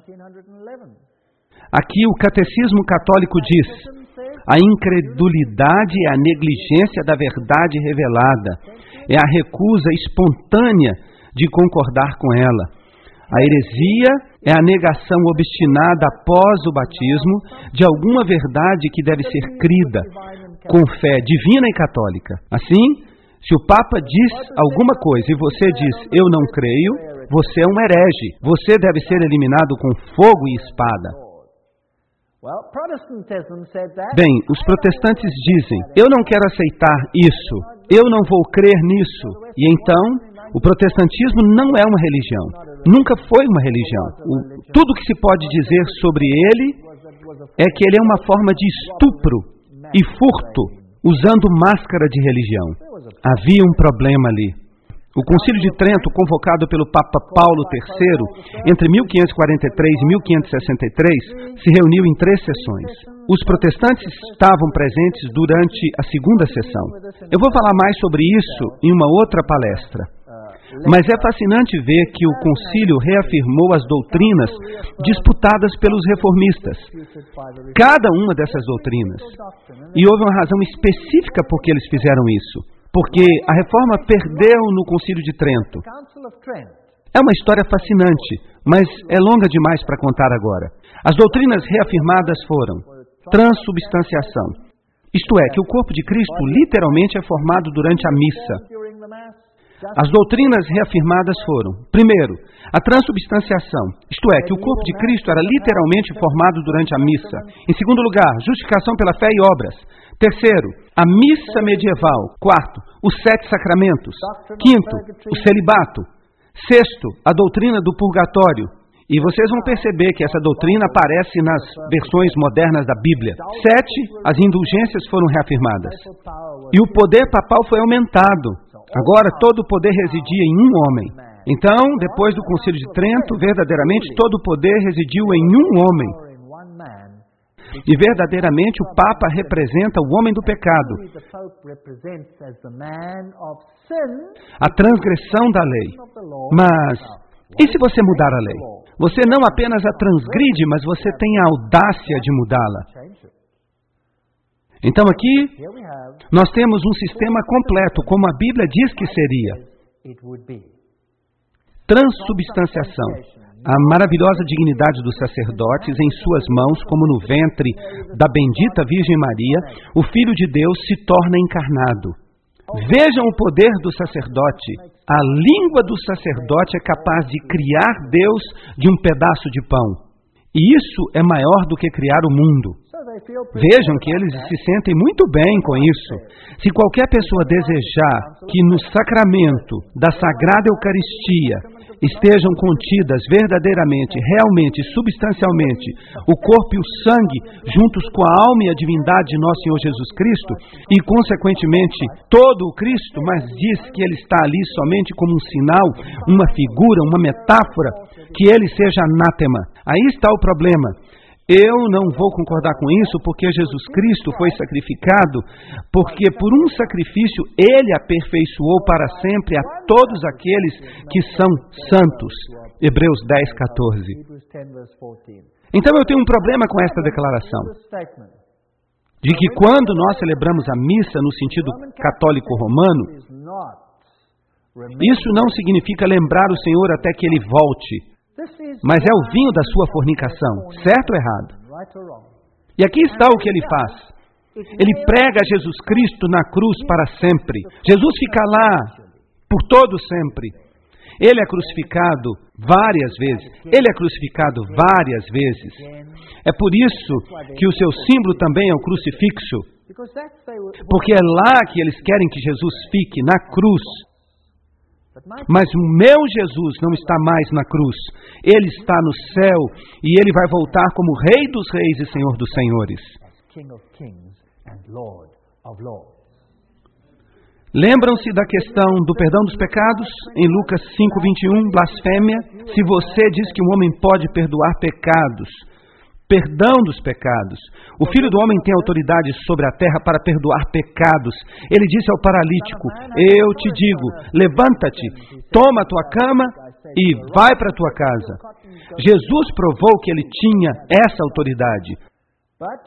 Aqui o Catecismo Católico diz: a incredulidade é a negligência da verdade revelada, é a recusa espontânea de concordar com ela. A heresia é a negação obstinada após o batismo de alguma verdade que deve ser crida com fé divina e católica. Assim, Se o Papa diz alguma coisa e você diz, eu não creio, você é um herege. Você deve ser eliminado com fogo e espada. Bem, os protestantes dizem, eu não quero aceitar isso, eu não vou crer nisso. E então, o protestantismo não é uma religião. Nunca foi uma religião. O, tudo que se pode dizer sobre ele é que ele é uma forma de estupro e furto, usando máscara de religião. Havia um problema ali. O Concílio de Trento, convocado pelo Papa Paulo terceiro, entre mil quinhentos e quarenta e três e mil quinhentos e sessenta e três, se reuniu em três sessões. Os protestantes estavam presentes durante a segunda sessão. Eu vou falar mais sobre isso em uma outra palestra. Mas é fascinante ver que o concílio reafirmou as doutrinas disputadas pelos reformistas. Cada uma dessas doutrinas. E houve uma razão específica por que eles fizeram isso. Porque a reforma perdeu no Concílio de Trento. É uma história fascinante, mas é longa demais para contar agora. As doutrinas reafirmadas foram transubstanciação. Isto é, que o corpo de Cristo literalmente é formado durante a missa. As doutrinas reafirmadas foram, primeiro, a transubstanciação, isto é, que o corpo de Cristo era literalmente formado durante a missa. Em segundo lugar, justificação pela fé e obras. Terceiro, a missa medieval. Quarto, os sete sacramentos. Quinto, o celibato. Sexto, a doutrina do purgatório. E vocês vão perceber que essa doutrina aparece nas versões modernas da Bíblia. Sete, as indulgências foram reafirmadas. E o poder papal foi aumentado. Agora todo o poder residia em um homem. Então, depois do Concílio de Trento, verdadeiramente todo o poder residiu em um homem. E verdadeiramente o Papa representa o homem do pecado. A transgressão da lei. Mas, e se você mudar a lei? Você não apenas a transgride, mas você tem a audácia de mudá-la. Então aqui, nós temos um sistema completo, como a Bíblia diz que seria. Transubstanciação. A maravilhosa dignidade dos sacerdotes em suas mãos, como no ventre da bendita Virgem Maria, o Filho de Deus se torna encarnado. Vejam o poder do sacerdote. A língua do sacerdote é capaz de criar Deus de um pedaço de pão. E isso é maior do que criar o mundo. Vejam que eles se sentem muito bem com isso. Se qualquer pessoa desejar que no sacramento da Sagrada Eucaristia estejam contidas verdadeiramente, realmente, substancialmente, o corpo e o sangue, juntos com a alma e a divindade de nosso Senhor Jesus Cristo, e, consequentemente, todo o Cristo, mas diz que ele está ali somente como um sinal, uma figura, uma metáfora, que ele seja anátema. Aí está o problema. Eu não vou concordar com isso porque Jesus Cristo foi sacrificado, porque por um sacrifício Ele aperfeiçoou para sempre a todos aqueles que são santos. Hebreus dez, quatorze. Então eu tenho um problema com esta declaração, de que quando nós celebramos a missa no sentido católico romano, isso não significa lembrar o Senhor até que Ele volte. Mas é o vinho da sua fornicação, certo ou errado? E aqui está o que ele faz. Ele prega Jesus Cristo na cruz para sempre. Jesus fica lá por todo sempre. Ele é crucificado várias vezes. Ele é crucificado várias vezes. É por isso que o seu símbolo também é o crucifixo. Porque é lá que eles querem que Jesus fique, na cruz. Mas o meu Jesus não está mais na cruz. Ele está no céu e ele vai voltar como Rei dos Reis e Senhor dos Senhores. Lembram-se da questão do perdão dos pecados? Em Lucas cinco, vinte e um, blasfêmia. Se você diz que um homem pode perdoar pecados, perdão dos pecados. O Filho do Homem tem autoridade sobre a terra para perdoar pecados. Ele disse ao paralítico, eu te digo, levanta-te, toma a tua cama e vai para a tua casa. Jesus provou que ele tinha essa autoridade.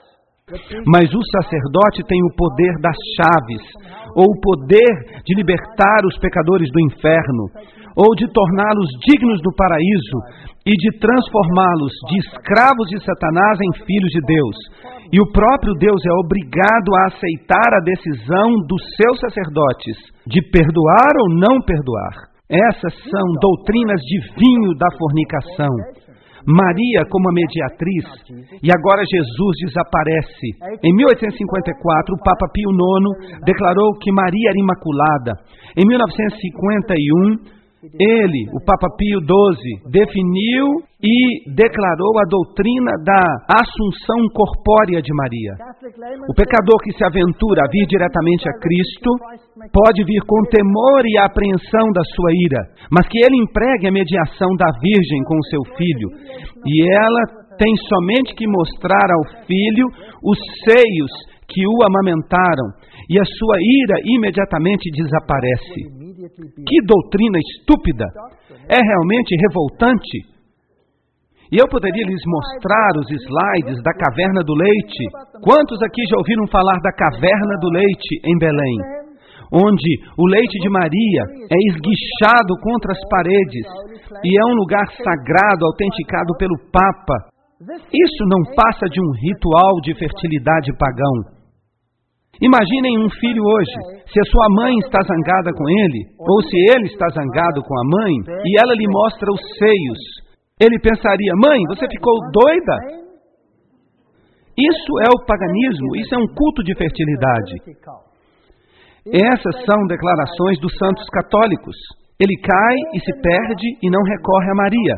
Mas o sacerdote tem o poder das chaves, ou o poder de libertar os pecadores do inferno, ou de torná-los dignos do paraíso e de transformá-los de escravos de Satanás em filhos de Deus. E o próprio Deus é obrigado a aceitar a decisão dos seus sacerdotes de perdoar ou não perdoar. Essas são doutrinas de vinho da fornicação. Maria como a mediatriz, e agora Jesus desaparece. Em mil oitocentos e cinquenta e quatro, o Papa Pio nono declarou que Maria era imaculada. Em mil novecentos e cinquenta e um, ele, o Papa Pio doze, definiu e declarou a doutrina da assunção corpórea de Maria. O pecador que se aventura a vir diretamente a Cristo pode vir com temor e apreensão da sua ira, mas que ele empregue a mediação da Virgem com o seu filho, e ela tem somente que mostrar ao filho os seios que o amamentaram, e a sua ira imediatamente desaparece. Que doutrina estúpida! É realmente revoltante. E eu poderia lhes mostrar os slides da Caverna do Leite. Quantos aqui já ouviram falar da Caverna do Leite em Belém? Onde o leite de Maria é esguichado contra as paredes e é um lugar sagrado autenticado pelo Papa. Isso não passa de um ritual de fertilidade pagão. Imaginem um filho hoje, se a sua mãe está zangada com ele, ou se ele está zangado com a mãe, e ela lhe mostra os seios. Ele pensaria: mãe, você ficou doida? Isso é o paganismo, isso é um culto de fertilidade. Essas são declarações dos santos católicos. Ele cai e se perde e não recorre a Maria.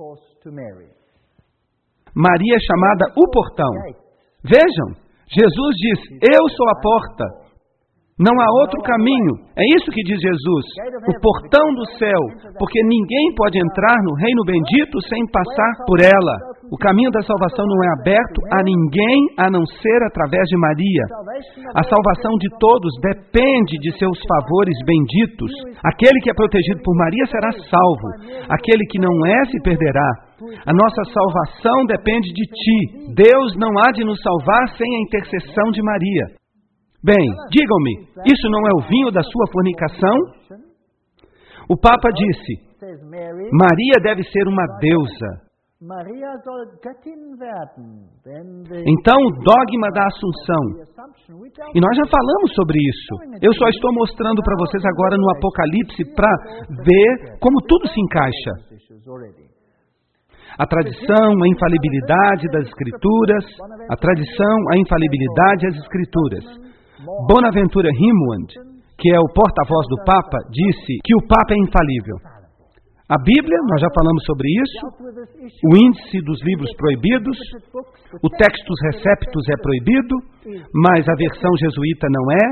Maria é chamada o portão. Vejam, Jesus diz: eu sou a porta. Não há outro caminho. É isso que diz Jesus, o portão do céu, porque ninguém pode entrar no reino bendito sem passar por ela. O caminho da salvação não é aberto a ninguém a não ser através de Maria. A salvação de todos depende de seus favores benditos. Aquele que é protegido por Maria será salvo. Aquele que não é se perderá. A nossa salvação depende de ti. Deus não há de nos salvar sem a intercessão de Maria. Bem, digam-me, isso não é o vinho da sua fornicação? O Papa disse: Maria deve ser uma deusa. Então, o dogma da Assunção. E nós já falamos sobre isso. Eu só estou mostrando para vocês agora no Apocalipse para ver como tudo se encaixa. A tradição, a infalibilidade das Escrituras, a tradição, a infalibilidade das Escrituras. Bonaventura Rimwand, que é o porta-voz do Papa, disse que o Papa é infalível. A Bíblia, nós já falamos sobre isso, o índice dos livros proibidos, o Textus Receptus é proibido, mas a versão jesuíta não é.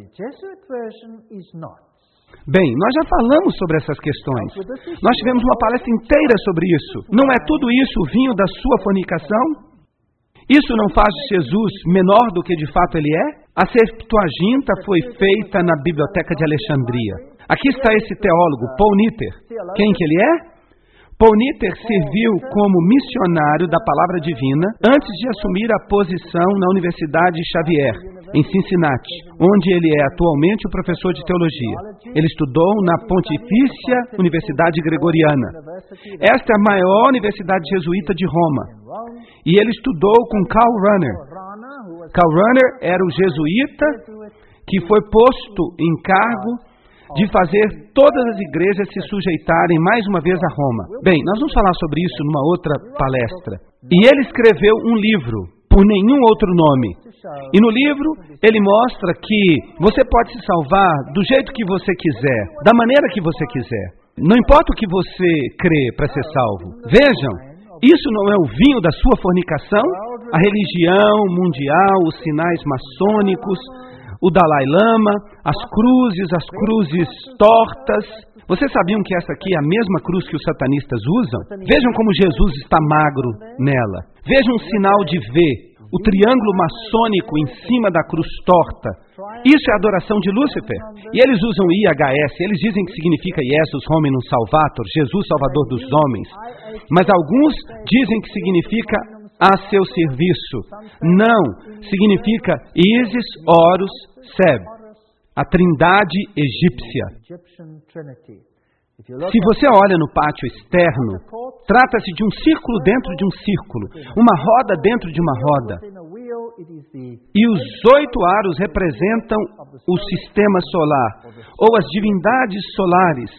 Bem, nós já falamos sobre essas questões. Nós tivemos uma palestra inteira sobre isso. Não é tudo isso o vinho da sua fornicação? Isso não faz de Jesus menor do que de fato ele é? A Septuaginta foi feita na Biblioteca de Alexandria. Aqui está esse teólogo, Paul Nitter. Quem que ele é? Paul Nitter serviu como missionário da Palavra Divina antes de assumir a posição na Universidade Xavier, em Cincinnati, onde ele é atualmente o professor de teologia. Ele estudou na Pontifícia Universidade Gregoriana. Esta é a maior universidade jesuíta de Roma. E ele estudou com Karl Rahner. Karl Rahner era o jesuíta que foi posto em cargo de fazer todas as igrejas se sujeitarem mais uma vez a Roma. Bem, nós vamos falar sobre isso numa outra palestra. E ele escreveu um livro, por nenhum outro nome. E no livro, ele mostra que você pode se salvar do jeito que você quiser, da maneira que você quiser. Não importa o que você crê para ser salvo. Vejam, isso não é o vinho da sua fornicação? A religião mundial, os sinais maçônicos, o Dalai Lama, as cruzes, as cruzes tortas. Vocês sabiam que essa aqui é a mesma cruz que os satanistas usam? Vejam como Jesus está magro nela. Vejam um sinal de V, o triângulo maçônico em cima da cruz torta. Isso é a adoração de Lúcifer. E eles usam I H S, eles dizem que significa Jesus Hominum Salvator, Jesus Salvador dos homens. Mas alguns dizem que significa a seu serviço. Não, significa Isis, Horus, Seb, a trindade egípcia. Se você olha no pátio externo, trata-se de um círculo dentro de um círculo, uma roda dentro de uma roda. E os oito aros representam o sistema solar, ou as divindades solares,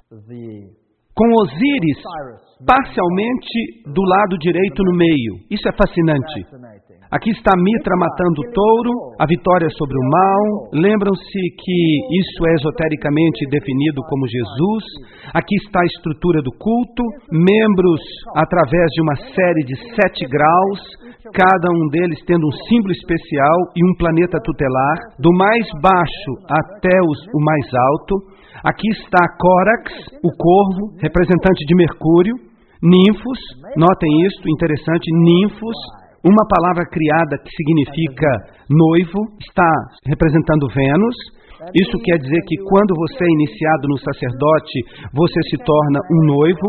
com Osíris parcialmente do lado direito no meio. Isso é fascinante. Aqui está Mitra matando o touro, a vitória sobre o mal. Lembram-se que isso é esotericamente definido como Jesus. Aqui está a estrutura do culto, membros através de uma série de sete graus, cada um deles tendo um símbolo especial e um planeta tutelar, do mais baixo até os, o mais alto. Aqui está Córax, o corvo, representante de Mercúrio, ninfos, notem isto, interessante, ninfos, uma palavra criada que significa noivo, está representando Vênus. Isso quer dizer que quando você é iniciado no sacerdote, você se torna um noivo.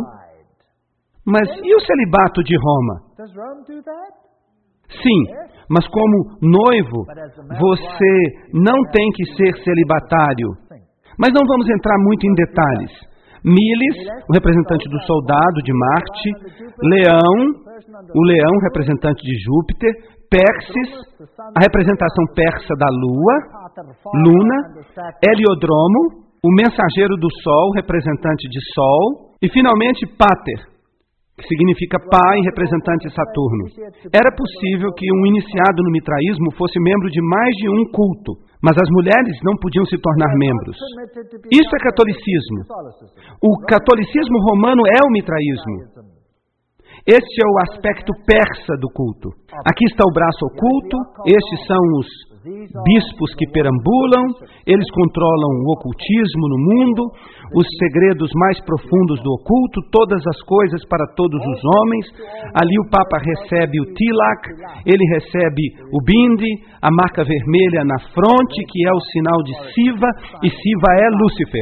Mas e o celibato de Roma? Sim, mas como noivo, você não tem que ser celibatário. Mas não vamos entrar muito em detalhes. Milis, o representante do soldado de Marte, Leão, o leão, representante de Júpiter, Perses, a representação persa da Lua, Luna, Heliodromo, o mensageiro do Sol, representante de Sol, e finalmente Pater, que significa pai, representante de Saturno. Era possível que um iniciado no mitraísmo fosse membro de mais de um culto, mas as mulheres não podiam se tornar membros. Isso é catolicismo. O catolicismo romano é o mitraísmo. Este é o aspecto persa do culto. Aqui está o braço oculto, estes são os bispos que perambulam, eles controlam o ocultismo no mundo, os segredos mais profundos do oculto, todas as coisas para todos os homens. Ali o Papa recebe o tilak, ele recebe o bindi, a marca vermelha na fronte, que é o sinal de Siva, e Siva é Lúcifer.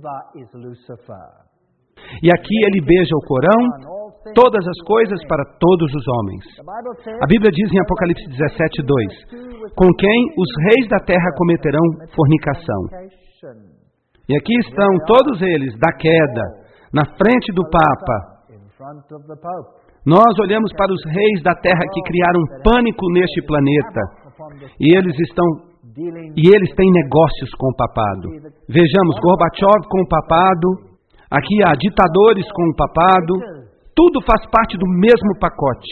E aqui ele beija o Corão, todas as coisas para todos os homens. A Bíblia diz em Apocalipse dezessete, dois, com quem os reis da terra cometerão fornicação. E aqui estão todos eles, da queda, na frente do Papa. Nós olhamos para os reis da terra que criaram pânico neste planeta, e eles estão e eles têm negócios com o papado. Vejamos Gorbachev com o papado, aqui há ditadores com o papado, tudo faz parte do mesmo pacote.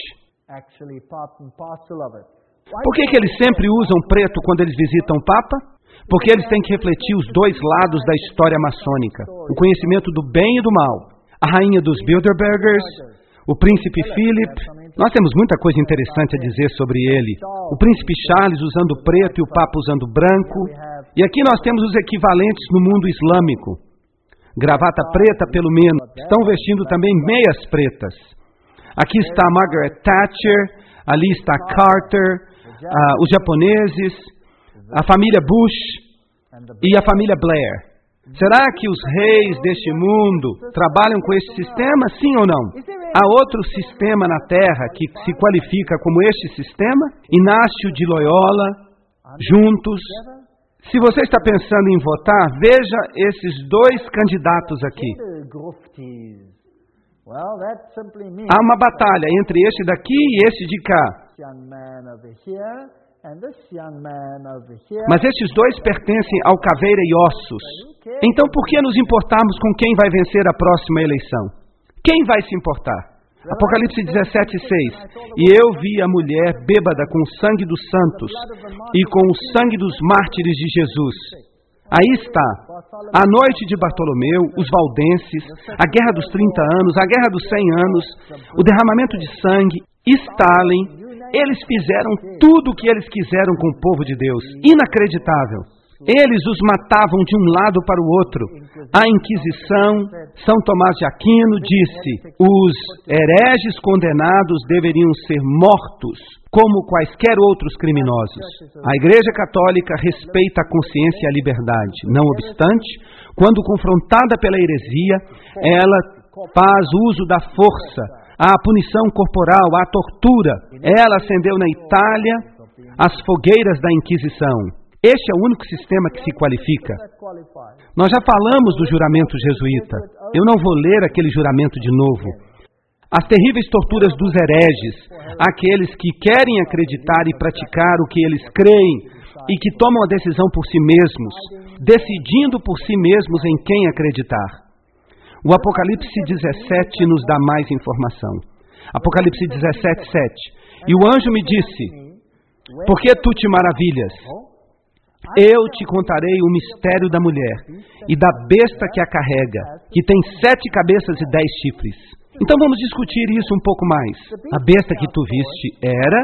Por que que eles sempre usam preto quando eles visitam o Papa? Porque eles têm que refletir os dois lados da história maçônica, o conhecimento do bem e do mal. A rainha dos Bilderbergers, o príncipe Philip, nós temos muita coisa interessante a dizer sobre ele. O príncipe Charles usando preto e o Papa usando branco. E aqui nós temos os equivalentes no mundo islâmico. Gravata preta, pelo menos. Estão vestindo também meias pretas. Aqui está Margaret Thatcher, ali está Carter, uh, os japoneses, a família Bush e a família Blair. Será que os reis deste mundo trabalham com esse sistema, sim ou não? Há outro sistema na Terra que se qualifica como este sistema? Inácio de Loyola, juntos. Se você está pensando em votar, veja esses dois candidatos aqui. Há uma batalha entre este daqui e este de cá. Mas estes dois pertencem ao caveira e ossos. Então por que nos importarmos com quem vai vencer a próxima eleição? Quem vai se importar? Apocalipse dezessete, seis. E eu vi a mulher bêbada com o sangue dos santos e com o sangue dos mártires de Jesus. Aí está, a noite de Bartolomeu, os valdenses, a guerra dos trinta anos, a guerra dos cem anos, o derramamento de sangue, Stalin. Eles fizeram tudo o que eles quiseram com o povo de Deus. Inacreditável. Eles os matavam de um lado para o outro. A Inquisição, São Tomás de Aquino disse, os hereges condenados deveriam ser mortos, como quaisquer outros criminosos. A Igreja Católica respeita a consciência e a liberdade. Não obstante, quando confrontada pela heresia, ela faz uso da força, à punição corporal, à tortura. Ela acendeu na Itália as fogueiras da Inquisição. Este é o único sistema que se qualifica. Nós já falamos do juramento jesuíta. Eu não vou ler aquele juramento de novo. As terríveis torturas dos hereges, aqueles que querem acreditar e praticar o que eles creem e que tomam a decisão por si mesmos, decidindo por si mesmos em quem acreditar. O Apocalipse dezessete nos dá mais informação. Apocalipse dezessete, sete. E o anjo me disse: por que tu te maravilhas? Eu te contarei o mistério da mulher e da besta que a carrega, que tem sete cabeças e dez chifres. Então vamos discutir isso um pouco mais. A besta que tu viste era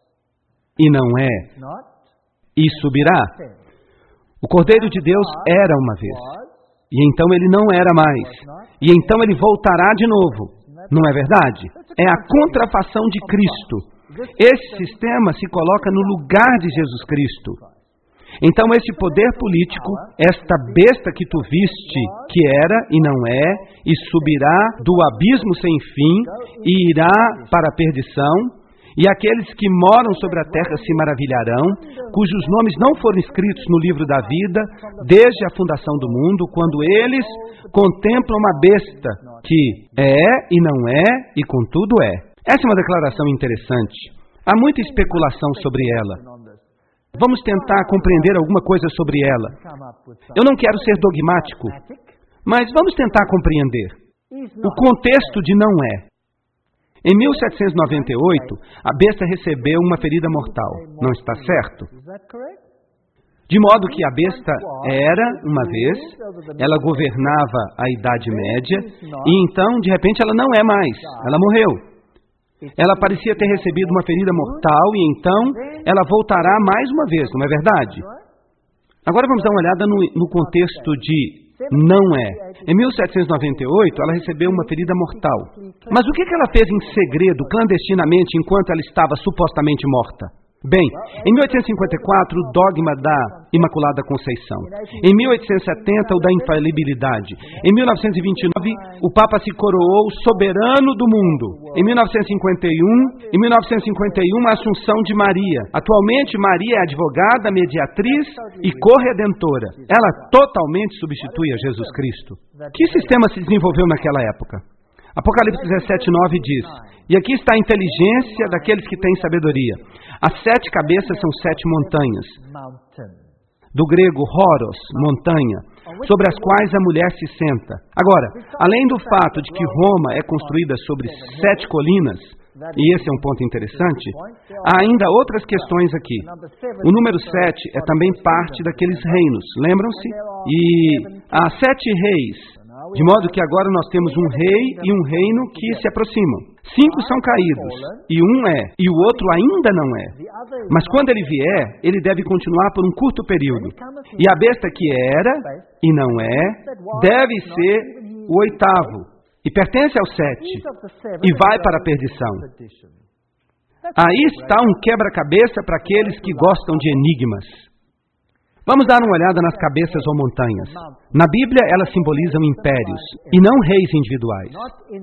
e não é, e subirá. O Cordeiro de Deus era uma vez, e então ele não era mais, e então ele voltará de novo. Não é verdade? É a contrafação de Cristo. Esse sistema se coloca no lugar de Jesus Cristo. Então esse poder político, esta besta que tu viste, que era e não é, e subirá do abismo sem fim, e irá para a perdição, e aqueles que moram sobre a terra se maravilharão, cujos nomes não foram escritos no livro da vida, desde a fundação do mundo, quando eles contemplam a besta, que é e não é, e contudo é. Essa é uma declaração interessante. Há muita especulação sobre ela. Vamos tentar compreender alguma coisa sobre ela. Eu não quero ser dogmático, mas vamos tentar compreender. O contexto de não é. Em mil setecentos e noventa e oito, a besta recebeu uma ferida mortal. Não está certo? De modo que a besta era, uma vez, ela governava a Idade Média, e então, de repente, ela não é mais. Ela morreu. Ela parecia ter recebido uma ferida mortal e então ela voltará mais uma vez, não é verdade? Agora vamos dar uma olhada no, no contexto de não é. Em mil setecentos e noventa e oito, ela recebeu uma ferida mortal. Mas o que ela fez em segredo, clandestinamente, enquanto ela estava supostamente morta? Bem, em mil oitocentos e cinquenta e quatro, o dogma da Imaculada Conceição. Em mil oitocentos e setenta, o da infalibilidade. Em mil novecentos e vinte e nove, o Papa se coroou soberano do mundo. Em mil novecentos e cinquenta e um, em mil novecentos e cinquenta e um, a Assunção de Maria. Atualmente, Maria é advogada, mediatriz e corredentora. Ela totalmente substitui a Jesus Cristo. Que sistema se desenvolveu naquela época? Apocalipse dezessete, nove diz: e aqui está a inteligência daqueles que têm sabedoria. As sete cabeças são sete montanhas. Do grego, horos, montanha, sobre as quais a mulher se senta. Agora, além do fato de que Roma é construída sobre sete colinas, e esse é um ponto interessante, há ainda outras questões aqui. O número sete é também parte daqueles reinos, lembram-se? E há sete reis, de modo que agora nós temos um rei e um reino que se aproximam. Cinco são caídos, e um é, e o outro ainda não é. Mas quando ele vier, ele deve continuar por um curto período. E a besta que era, e não é, deve ser o oitavo, e pertence ao sete, e vai para a perdição. Aí está um quebra-cabeça para aqueles que gostam de enigmas. Vamos dar uma olhada nas cabeças ou montanhas. Na Bíblia, elas simbolizam impérios, e não reis individuais.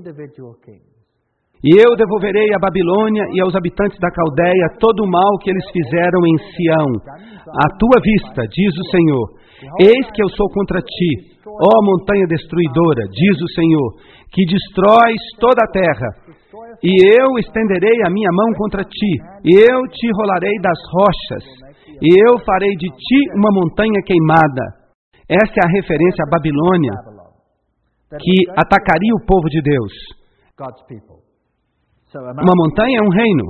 E eu devolverei à Babilônia e aos habitantes da Caldeia todo o mal que eles fizeram em Sião, à tua vista, diz o Senhor. Eis que eu sou contra ti, ó montanha destruidora, diz o Senhor, que destróis toda a terra. E eu estenderei a minha mão contra ti, e eu te rolarei das rochas, e eu farei de ti uma montanha queimada. Essa é a referência à Babilônia, que atacaria o povo de Deus. Uma montanha é um reino.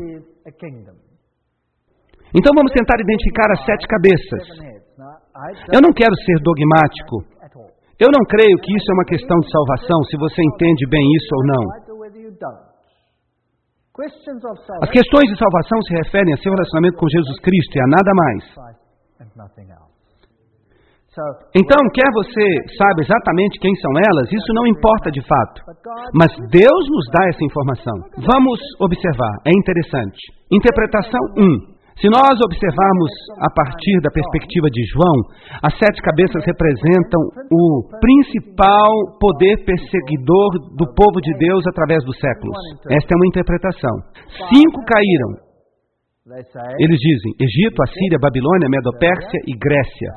Então vamos tentar identificar as sete cabeças. Eu não quero ser dogmático. Eu não creio que isso é uma questão de salvação, se você entende bem isso ou não. As questões de salvação se referem a seu relacionamento com Jesus Cristo e a nada mais. Então, quer você saiba exatamente quem são elas, isso não importa de fato. Mas Deus nos dá essa informação. Vamos observar, é interessante. Interpretação um. Se nós observarmos a partir da perspectiva de João, as sete cabeças representam o principal poder perseguidor do povo de Deus através dos séculos. Esta é uma interpretação. Cinco caíram. Eles dizem Egito, Assíria, Babilônia, Medo-Pérsia e Grécia.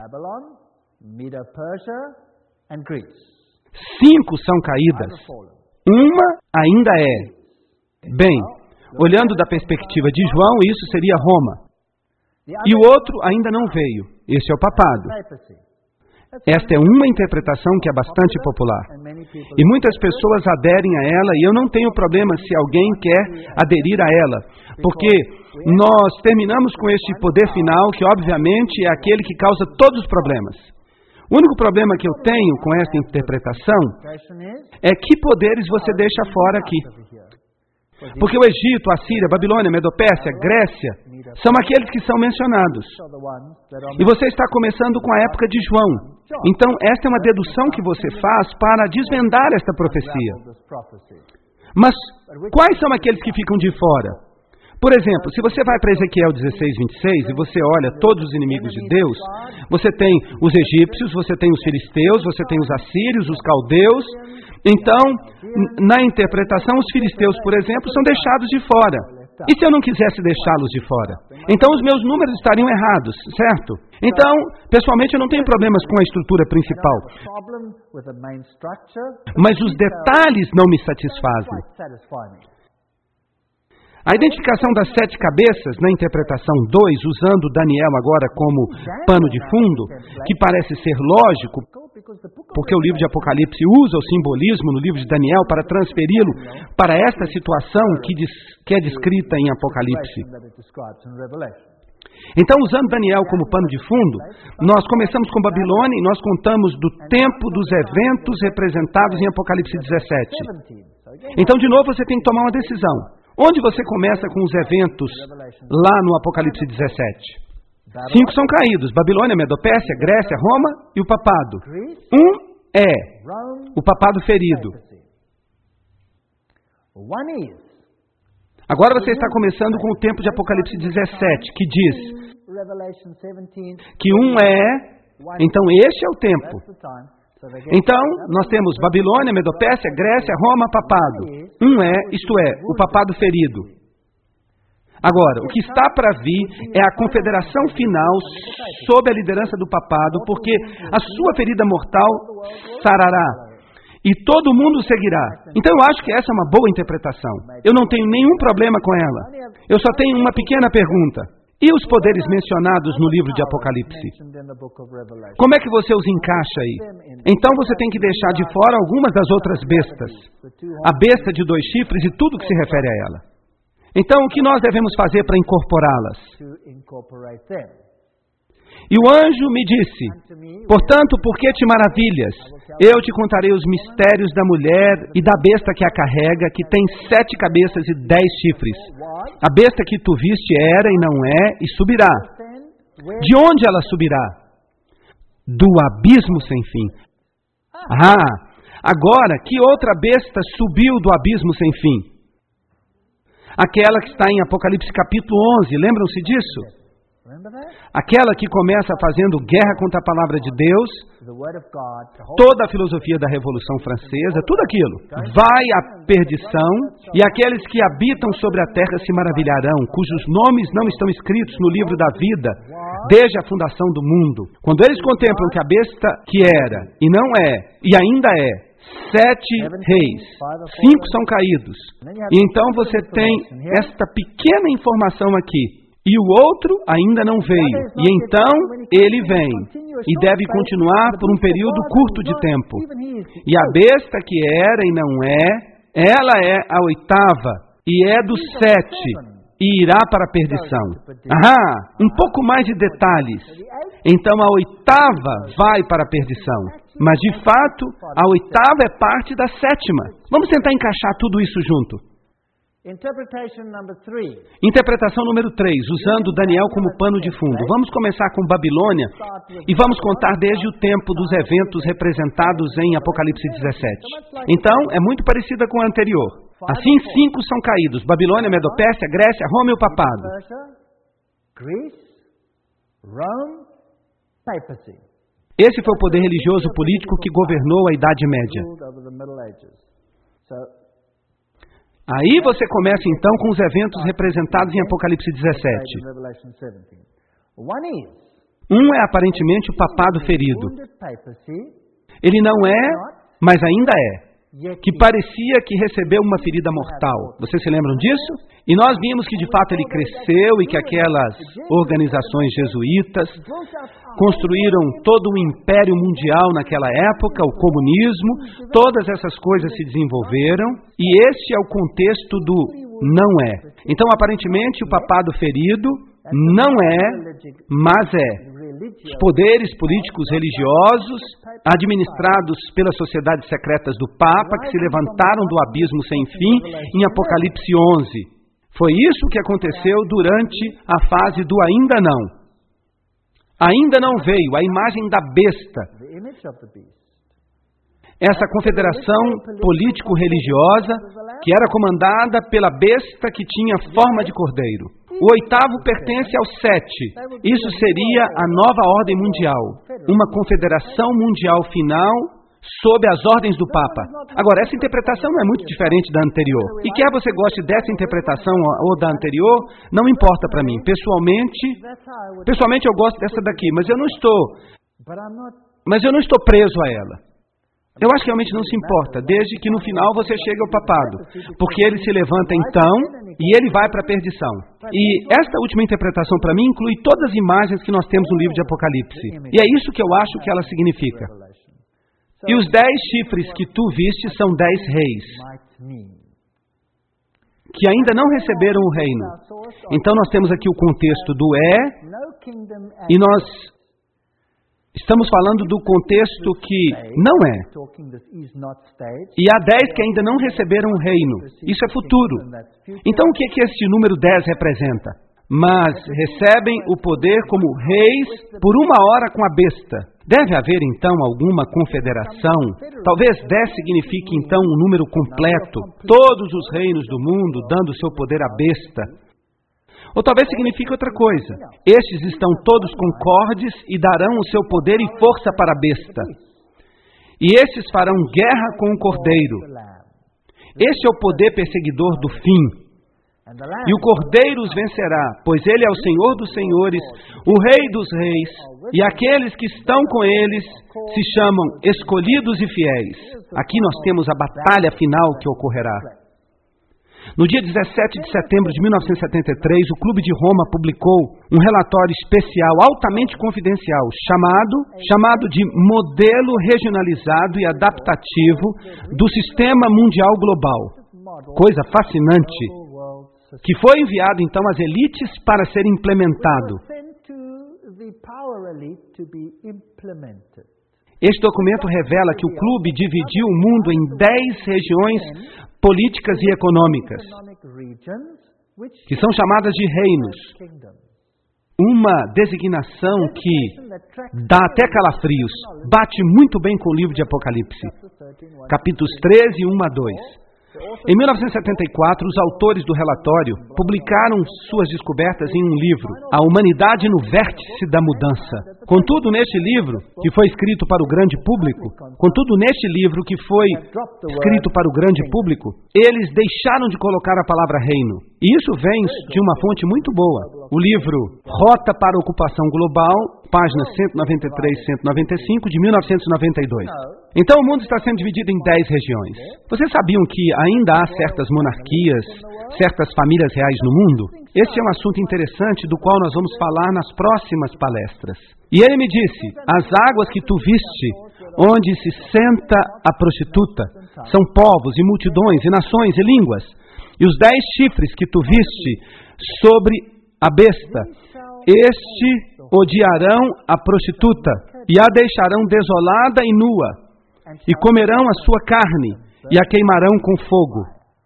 Cinco são caídas. Uma ainda é. Bem, olhando da perspectiva de João, isso seria Roma. E o outro ainda não veio. Esse é o papado. Esta é uma interpretação que é bastante popular. E muitas pessoas aderem a ela, e eu não tenho problema se alguém quer aderir a ela, porque nós terminamos com este poder final, que obviamente é aquele que causa todos os problemas. O único problema que eu tenho com esta interpretação é que poderes você deixa fora aqui. Porque o Egito, a Síria, a Babilônia, a Medo-Pérsia, a Grécia, são aqueles que são mencionados. E você está começando com a época de João. Então, esta é uma dedução que você faz para desvendar esta profecia. Mas, quais são aqueles que ficam de fora? Por exemplo, se você vai para Ezequiel dezesseis, vinte e seis, e você olha todos os inimigos de Deus, você tem os egípcios, você tem os filisteus, você tem os assírios, os caldeus. Então, na interpretação, os filisteus, por exemplo, são deixados de fora. E se eu não quisesse deixá-los de fora? Então, os meus números estariam errados, certo? Então, pessoalmente, eu não tenho problemas com a estrutura principal. Mas os detalhes não me satisfazem. A identificação das sete cabeças, na interpretação dois, usando Daniel agora como pano de fundo, que parece ser lógico, porque o livro de Apocalipse usa o simbolismo no livro de Daniel para transferi-lo para esta situação que, diz, que é descrita em Apocalipse. Então, usando Daniel como pano de fundo, nós começamos com Babilônia e nós contamos do tempo dos eventos representados em Apocalipse dezessete. Então, de novo, você tem que tomar uma decisão. Onde você começa com os eventos lá no Apocalipse dezessete? Cinco são caídos: Babilônia, Medo-Pérsia, Grécia, Roma e o papado. Um é o papado ferido. Agora você está começando com o tempo de Apocalipse dezessete, que diz que um é... Então este é o tempo. Então, nós temos Babilônia, Medo-Pérsia, Grécia, Roma, papado. Um é, isto é, o papado ferido. Agora, o que está para vir é a confederação final sob a liderança do papado, porque a sua ferida mortal sarará e todo mundo seguirá. Então, eu acho que essa é uma boa interpretação. Eu não tenho nenhum problema com ela. Eu só tenho uma pequena pergunta. E os poderes mencionados no livro de Apocalipse? Como é que você os encaixa aí? Então você tem que deixar de fora algumas das outras bestas. A besta de dois chifres e tudo que se refere a ela. Então o que nós devemos fazer para incorporá-las? E o anjo me disse: portanto, por que te maravilhas? Eu te contarei os mistérios da mulher e da besta que a carrega, que tem sete cabeças e dez chifres. A besta que tu viste era e não é, e subirá. De onde ela subirá? Do abismo sem fim. Ah, agora, que outra besta subiu do abismo sem fim? Aquela que está em Apocalipse capítulo onze, lembram-se disso? Aquela que começa fazendo guerra contra a palavra de Deus, toda a filosofia da Revolução Francesa, tudo aquilo, vai à perdição, e aqueles que habitam sobre a terra se maravilharão, cujos nomes não estão escritos no livro da vida, desde a fundação do mundo. Quando eles contemplam que a besta que era, e não é, e ainda é, sete reis, cinco são caídos, e então você tem esta pequena informação aqui. E o outro ainda não veio. E então ele vem. E deve continuar por um período curto de tempo. E a besta que era e não é, ela é a oitava. E é do sete. E irá para a perdição. Ah, um pouco mais de detalhes. Então a oitava vai para a perdição. Mas de fato, a oitava é parte da sétima. Vamos tentar encaixar tudo isso junto. Interpretação número três, usando Daniel como pano de fundo. Vamos começar com Babilônia e vamos contar desde o tempo dos eventos representados em Apocalipse dezessete. Então, é muito parecida com a anterior. Assim, cinco são caídos: Babilônia, Medo-Pérsia, Grécia, Roma e o papado. Esse foi o poder religioso político que governou a Idade Média. Aí você começa então com os eventos representados em Apocalipse dezessete. Um é aparentemente o papado ferido. Ele não é, mas ainda é. Que parecia que recebeu uma ferida mortal. Vocês se lembram disso? E nós vimos que de fato ele cresceu e que aquelas organizações jesuítas construíram todo o império mundial naquela época, o comunismo, todas essas coisas se desenvolveram e este é o contexto do não é. Então aparentemente o papado ferido não é, mas é. Os poderes políticos religiosos, administrados pelas sociedades secretas do Papa, que se levantaram do abismo sem fim em Apocalipse onze. Foi isso que aconteceu durante a fase do ainda não. Ainda não veio a imagem da besta. Essa confederação político-religiosa que era comandada pela besta que tinha forma de cordeiro. O oitavo pertence ao sete. Isso seria a nova ordem mundial. Uma confederação mundial final sob as ordens do Papa. Agora, essa interpretação não é muito diferente da anterior. E quer você goste dessa interpretação ou da anterior, não importa para mim. Pessoalmente, pessoalmente eu gosto dessa daqui, mas eu não estou, mas eu não estou preso a ela. Eu acho que realmente não se importa, desde que no final você chegue ao papado, porque ele se levanta então e ele vai para a perdição. E esta última interpretação para mim inclui todas as imagens que nós temos no livro de Apocalipse. E é isso que eu acho que ela significa. E os dez chifres que tu viste são dez reis, que ainda não receberam o reino. Então nós temos aqui o contexto do é, e nós estamos falando do contexto que não é. E há dez que ainda não receberam o reino. Isso é futuro. Então o que é que esse número dez representa? Mas recebem o poder como reis por uma hora com a besta. Deve haver então alguma confederação? Talvez dez signifique então um número completo. Todos os reinos do mundo dando seu poder à besta. Ou talvez signifique outra coisa. Estes estão todos concordes e darão o seu poder e força para a besta. E estes farão guerra com o cordeiro. Este é o poder perseguidor do fim. E o cordeiro os vencerá, pois ele é o Senhor dos senhores, o Rei dos reis, e aqueles que estão com eles se chamam escolhidos e fiéis. Aqui nós temos a batalha final que ocorrerá. No dia dezessete de setembro de mil novecentos e setenta e três, o Clube de Roma publicou um relatório especial altamente confidencial chamado, chamado de Modelo Regionalizado e Adaptativo do Sistema Mundial Global. Coisa fascinante. Que foi enviado então às elites para ser implementado. Este documento revela que o clube dividiu o mundo em dez regiões políticas e econômicas, que são chamadas de reinos. Uma designação que dá até calafrios, bate muito bem com o livro de Apocalipse. Capítulos treze, um a dois. Em mil novecentos e setenta e quatro, os autores do relatório publicaram suas descobertas em um livro, A Humanidade no Vértice da Mudança. Contudo, neste livro, que foi escrito para o grande público, contudo, neste livro que foi escrito para o grande público, eles deixaram de colocar a palavra reino. E isso vem de uma fonte muito boa. O livro Rota para a Ocupação Global, páginas cento e noventa e três e cento e noventa e cinco, de mil novecentos e noventa e dois. Então o mundo está sendo dividido em dez regiões. Vocês sabiam que ainda há certas monarquias, certas famílias reais no mundo? Este é um assunto interessante do qual nós vamos falar nas próximas palestras. E ele me disse, as águas que tu viste, onde se senta a prostituta, são povos e multidões e nações e línguas. E os dez chifres que tu viste sobre a besta, este odiarão a prostituta e a deixarão desolada e nua, e comerão a sua carne e a queimarão com fogo.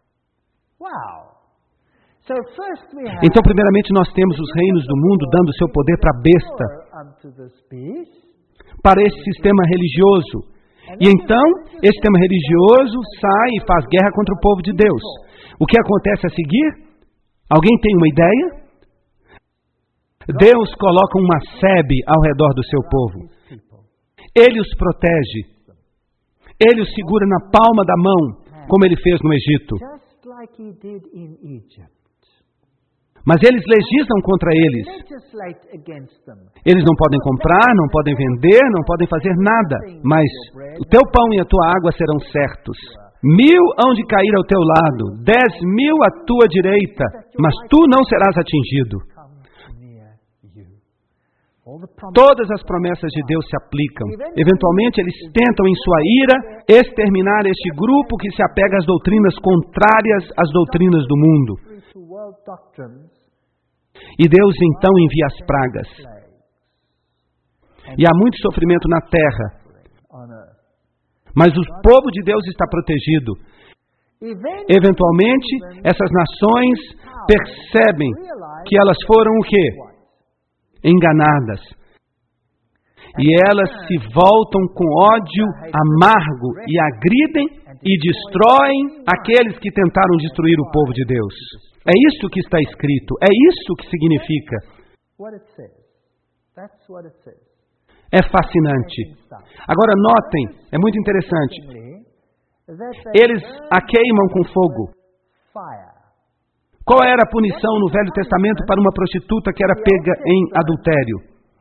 Então, primeiramente, nós temos os reinos do mundo dando seu poder para a besta, para esse sistema religioso. E então, esse sistema religioso sai e faz guerra contra o povo de Deus. O que acontece a seguir? Alguém tem uma ideia? Deus coloca uma sebe ao redor do seu povo. Ele os protege. Ele os segura na palma da mão, como ele fez no Egito. Mas eles legislam contra eles. Eles não podem comprar, não podem vender, não podem fazer nada. Mas o teu pão e a tua água serão certos. Mil hão de cair ao teu lado, dez mil à tua direita, mas tu não serás atingido. Todas as promessas de Deus se aplicam. Eventualmente, eles tentam, em sua ira, exterminar este grupo que se apega às doutrinas contrárias às doutrinas do mundo. E Deus, então, envia as pragas. E há muito sofrimento na terra. Mas o povo de Deus está protegido. Eventualmente, essas nações percebem que elas foram o quê? Enganadas. E elas se voltam com ódio amargo e agridem e destroem aqueles que tentaram destruir o povo de Deus. É isso que está escrito, é isso que significa. É fascinante. Agora notem, é muito interessante. Eles a queimam com fogo. Qual era a punição no Velho Testamento para uma prostituta que era pega em adultério?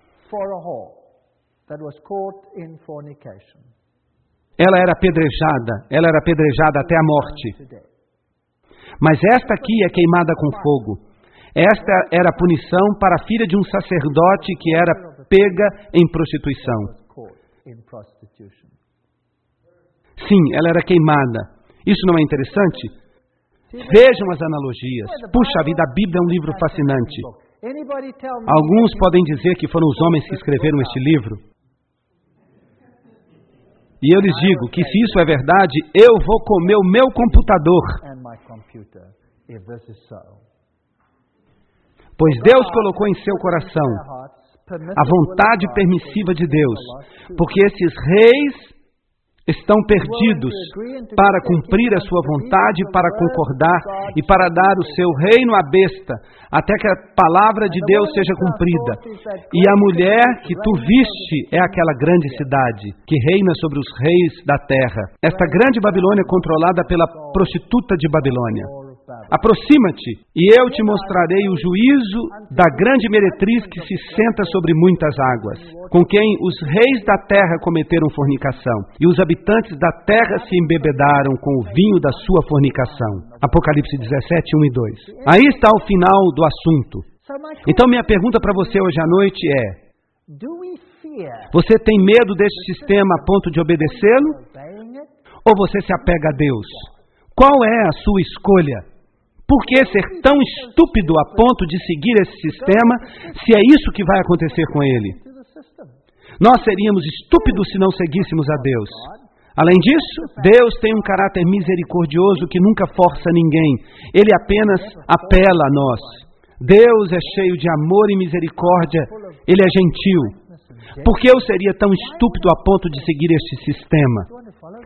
Ela era apedrejada, ela era apedrejada até a morte. Mas esta aqui é queimada com fogo. Esta era a punição para a filha de um sacerdote que era pega em prostituição. Sim, ela era queimada. Isso não é interessante? Vejam as analogias. Puxa vida, a Bíblia é um livro fascinante. Alguns podem dizer que foram os homens que escreveram este livro. E eu lhes digo que se isso é verdade, eu vou comer o meu computador. Pois Deus colocou em seu coração a vontade permissiva de Deus, porque esses reis estão perdidos para cumprir a sua vontade, para concordar e para dar o seu reino à besta, até que a palavra de Deus seja cumprida. E a mulher que tu viste é aquela grande cidade, que reina sobre os reis da terra. Esta grande Babilônia é controlada pela prostituta de Babilônia. Aproxima-te, e eu te mostrarei o juízo da grande meretriz que se senta sobre muitas águas, com quem os reis da terra cometeram fornicação, e os habitantes da terra se embebedaram com o vinho da sua fornicação. Apocalipse dezessete, um e dois. Aí está o final do assunto. Então minha pergunta para você hoje à noite é: você tem medo deste sistema a ponto de obedecê-lo? Ou você se apega a Deus? Qual é a sua escolha? Por que ser tão estúpido a ponto de seguir esse sistema, se é isso que vai acontecer com ele? Nós seríamos estúpidos se não seguíssemos a Deus. Além disso, Deus tem um caráter misericordioso que nunca força ninguém. Ele apenas apela a nós. Deus é cheio de amor e misericórdia. Ele é gentil. Por que eu seria tão estúpido a ponto de seguir este sistema?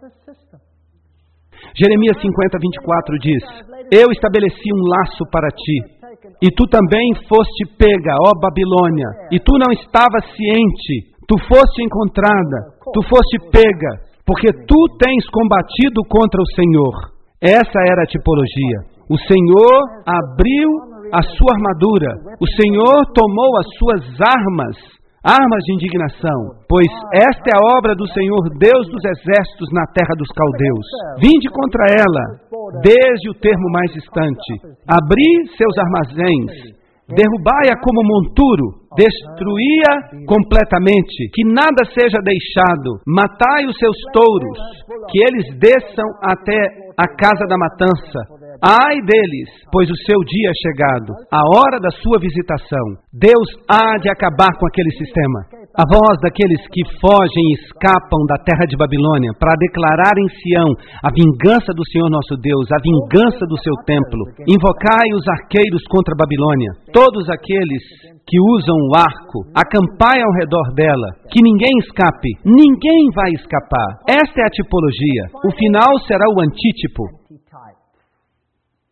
Jeremias cinquenta, vinte e quatro diz: eu estabeleci um laço para ti, e tu também foste pega, ó Babilônia, e tu não estavas ciente, tu foste encontrada, tu foste pega, porque tu tens combatido contra o Senhor. Essa era a tipologia. O Senhor abriu a sua armadura, o Senhor tomou as suas armas, armas de indignação, pois esta é a obra do Senhor Deus dos exércitos na terra dos caldeus. Vinde contra ela, desde o termo mais distante. Abri seus armazéns, derrubai-a como monturo, destruí-a completamente, que nada seja deixado. Matai os seus touros, que eles desçam até a casa da matança. Ai deles, pois o seu dia é chegado, a hora da sua visitação. Deus há de acabar com aquele sistema. A voz daqueles que fogem e escapam da terra de Babilônia para declarar em Sião a vingança do Senhor nosso Deus, a vingança do seu templo. Invocai os arqueiros contra a Babilônia, todos aqueles que usam o arco, acampai ao redor dela, que ninguém escape, ninguém vai escapar. Esta é a tipologia. O final será o antítipo.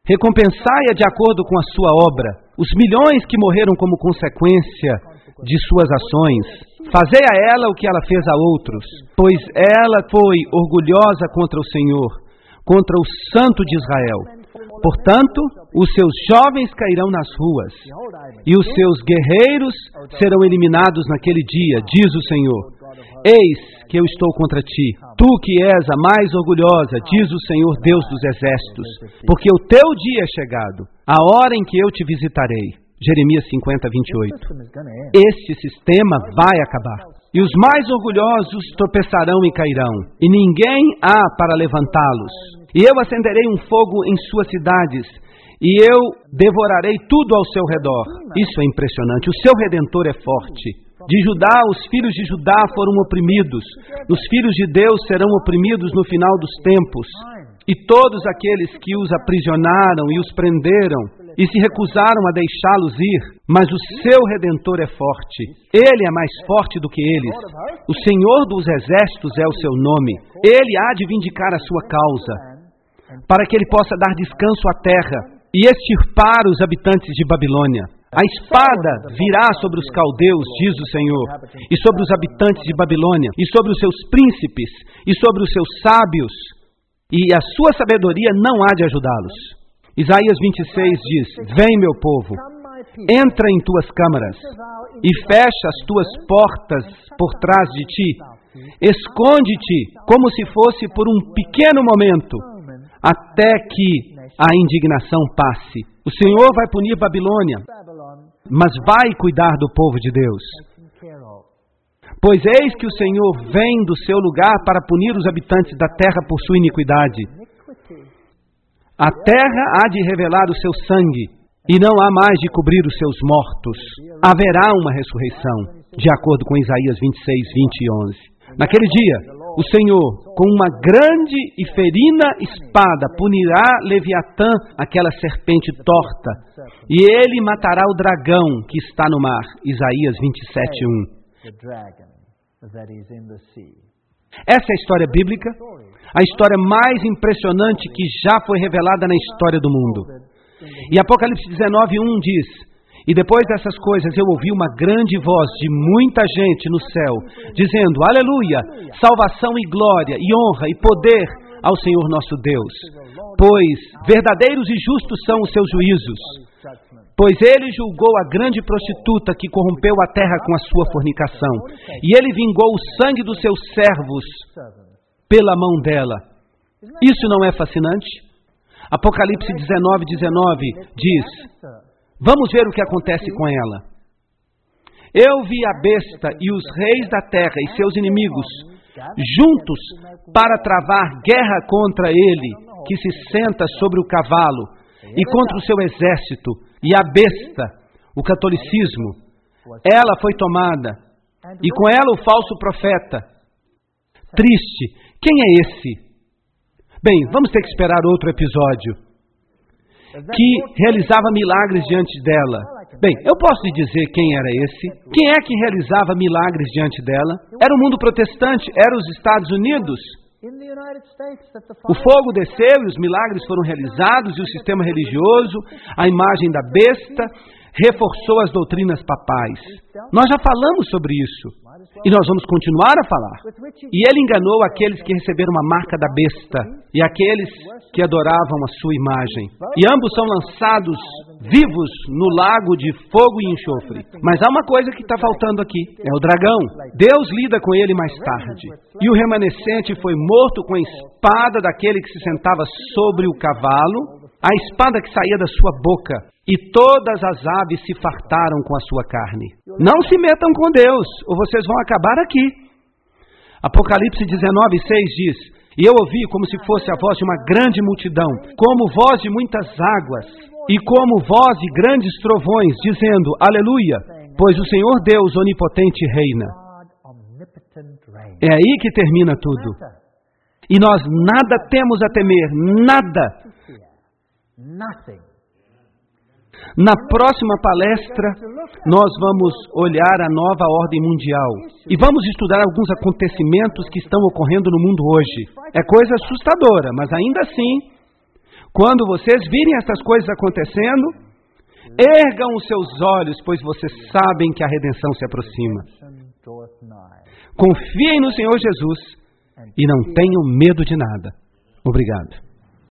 Recompensai-a de acordo com a sua obra. Os milhões que morreram como consequência de suas ações. Fazei a ela o que ela fez a outros, pois ela foi orgulhosa contra o Senhor, contra o Santo de Israel. Portanto, os seus jovens cairão nas ruas, e os seus guerreiros serão eliminados naquele dia, diz o Senhor. Eis que eu estou contra ti, tu que és a mais orgulhosa, diz o Senhor Deus dos exércitos, porque o teu dia é chegado, a hora em que eu te visitarei. Jeremias cinquenta, vinte e oito. Este sistema vai acabar, e os mais orgulhosos tropeçarão e cairão, e ninguém há para levantá-los. E eu acenderei um fogo em suas cidades, e eu devorarei tudo ao seu redor. Isso é impressionante. O seu Redentor é forte. De Judá, os filhos de Judá foram oprimidos. Os filhos de Deus serão oprimidos no final dos tempos. E todos aqueles que os aprisionaram e os prenderam, e se recusaram a deixá-los ir, mas o seu Redentor é forte. Ele é mais forte do que eles. O Senhor dos exércitos é o seu nome. Ele há de vindicar a sua causa, para que ele possa dar descanso à terra e extirpar os habitantes de Babilônia. A espada virá sobre os caldeus, diz o Senhor, e sobre os habitantes de Babilônia, e sobre os seus príncipes, e sobre os seus sábios, e a sua sabedoria não há de ajudá-los. Isaías vinte e seis diz: Vem, meu povo, entra em tuas câmaras, e fecha as tuas portas por trás de ti. Esconde-te, como se fosse por um pequeno momento, até que a indignação passe. O Senhor vai punir Babilônia, mas vai cuidar do povo de Deus. Pois eis que o Senhor vem do seu lugar para punir os habitantes da terra por sua iniquidade. A terra há de revelar o seu sangue, e não há mais de cobrir os seus mortos. Haverá uma ressurreição, de acordo com Isaías vinte e seis, vinte e onze. Naquele dia, o Senhor, com uma grande e ferina espada, punirá Leviatã, aquela serpente torta, e ele matará o dragão que está no mar. Isaías vinte e sete, um. Essa é a história bíblica, a história mais impressionante que já foi revelada na história do mundo. E Apocalipse dezenove, um diz: E depois dessas coisas eu ouvi uma grande voz de muita gente no céu, dizendo: Aleluia, salvação e glória, e honra e poder ao Senhor nosso Deus, pois verdadeiros e justos são os seus juízos. Pois ele julgou a grande prostituta que corrompeu a terra com a sua fornicação, e ele vingou o sangue dos seus servos pela mão dela. Isso não é fascinante? Apocalipse dezenove, dezenove diz: Vamos ver o que acontece com ela. Eu vi a besta e os reis da terra e seus inimigos juntos para travar guerra contra ele, que se senta sobre o cavalo, e contra o seu exército, e a besta, o catolicismo. Ela foi tomada, e com ela o falso profeta. Triste. Quem é esse? Bem, vamos ter que esperar outro episódio, que realizava milagres diante dela. Bem, eu posso lhe dizer quem era esse. Quem é que realizava milagres diante dela? Era o mundo protestante, era os Estados Unidos. O fogo desceu e os milagres foram realizados, e o sistema religioso, a imagem da besta, reforçou as doutrinas papais. Nós já falamos sobre isso, e nós vamos continuar a falar. E ele enganou aqueles que receberam a marca da besta, e aqueles que adoravam a sua imagem. E ambos são lançados vivos no lago de fogo e enxofre. Mas há uma coisa que está faltando aqui, é o dragão. Deus lida com ele mais tarde. E o remanescente foi morto com a espada daquele que se sentava sobre o cavalo, a espada que saía da sua boca, e todas as aves se fartaram com a sua carne. Não se metam com Deus, ou vocês vão acabar aqui. Apocalipse dezenove, seis diz: E eu ouvi como se fosse a voz de uma grande multidão, como voz de muitas águas, e como voz de grandes trovões, dizendo: Aleluia, pois o Senhor Deus onipotente reina. É aí que termina tudo. E nós nada temos a temer, nada. Na próxima palestra, nós vamos olhar a nova ordem mundial e vamos estudar alguns acontecimentos que estão ocorrendo no mundo hoje. É coisa assustadora, mas ainda assim, Quando vocês virem essas coisas acontecendo, ergam os seus olhos, pois vocês sabem que a redenção se aproxima. Confiem no Senhor Jesus e não tenham medo de nada. Obrigado.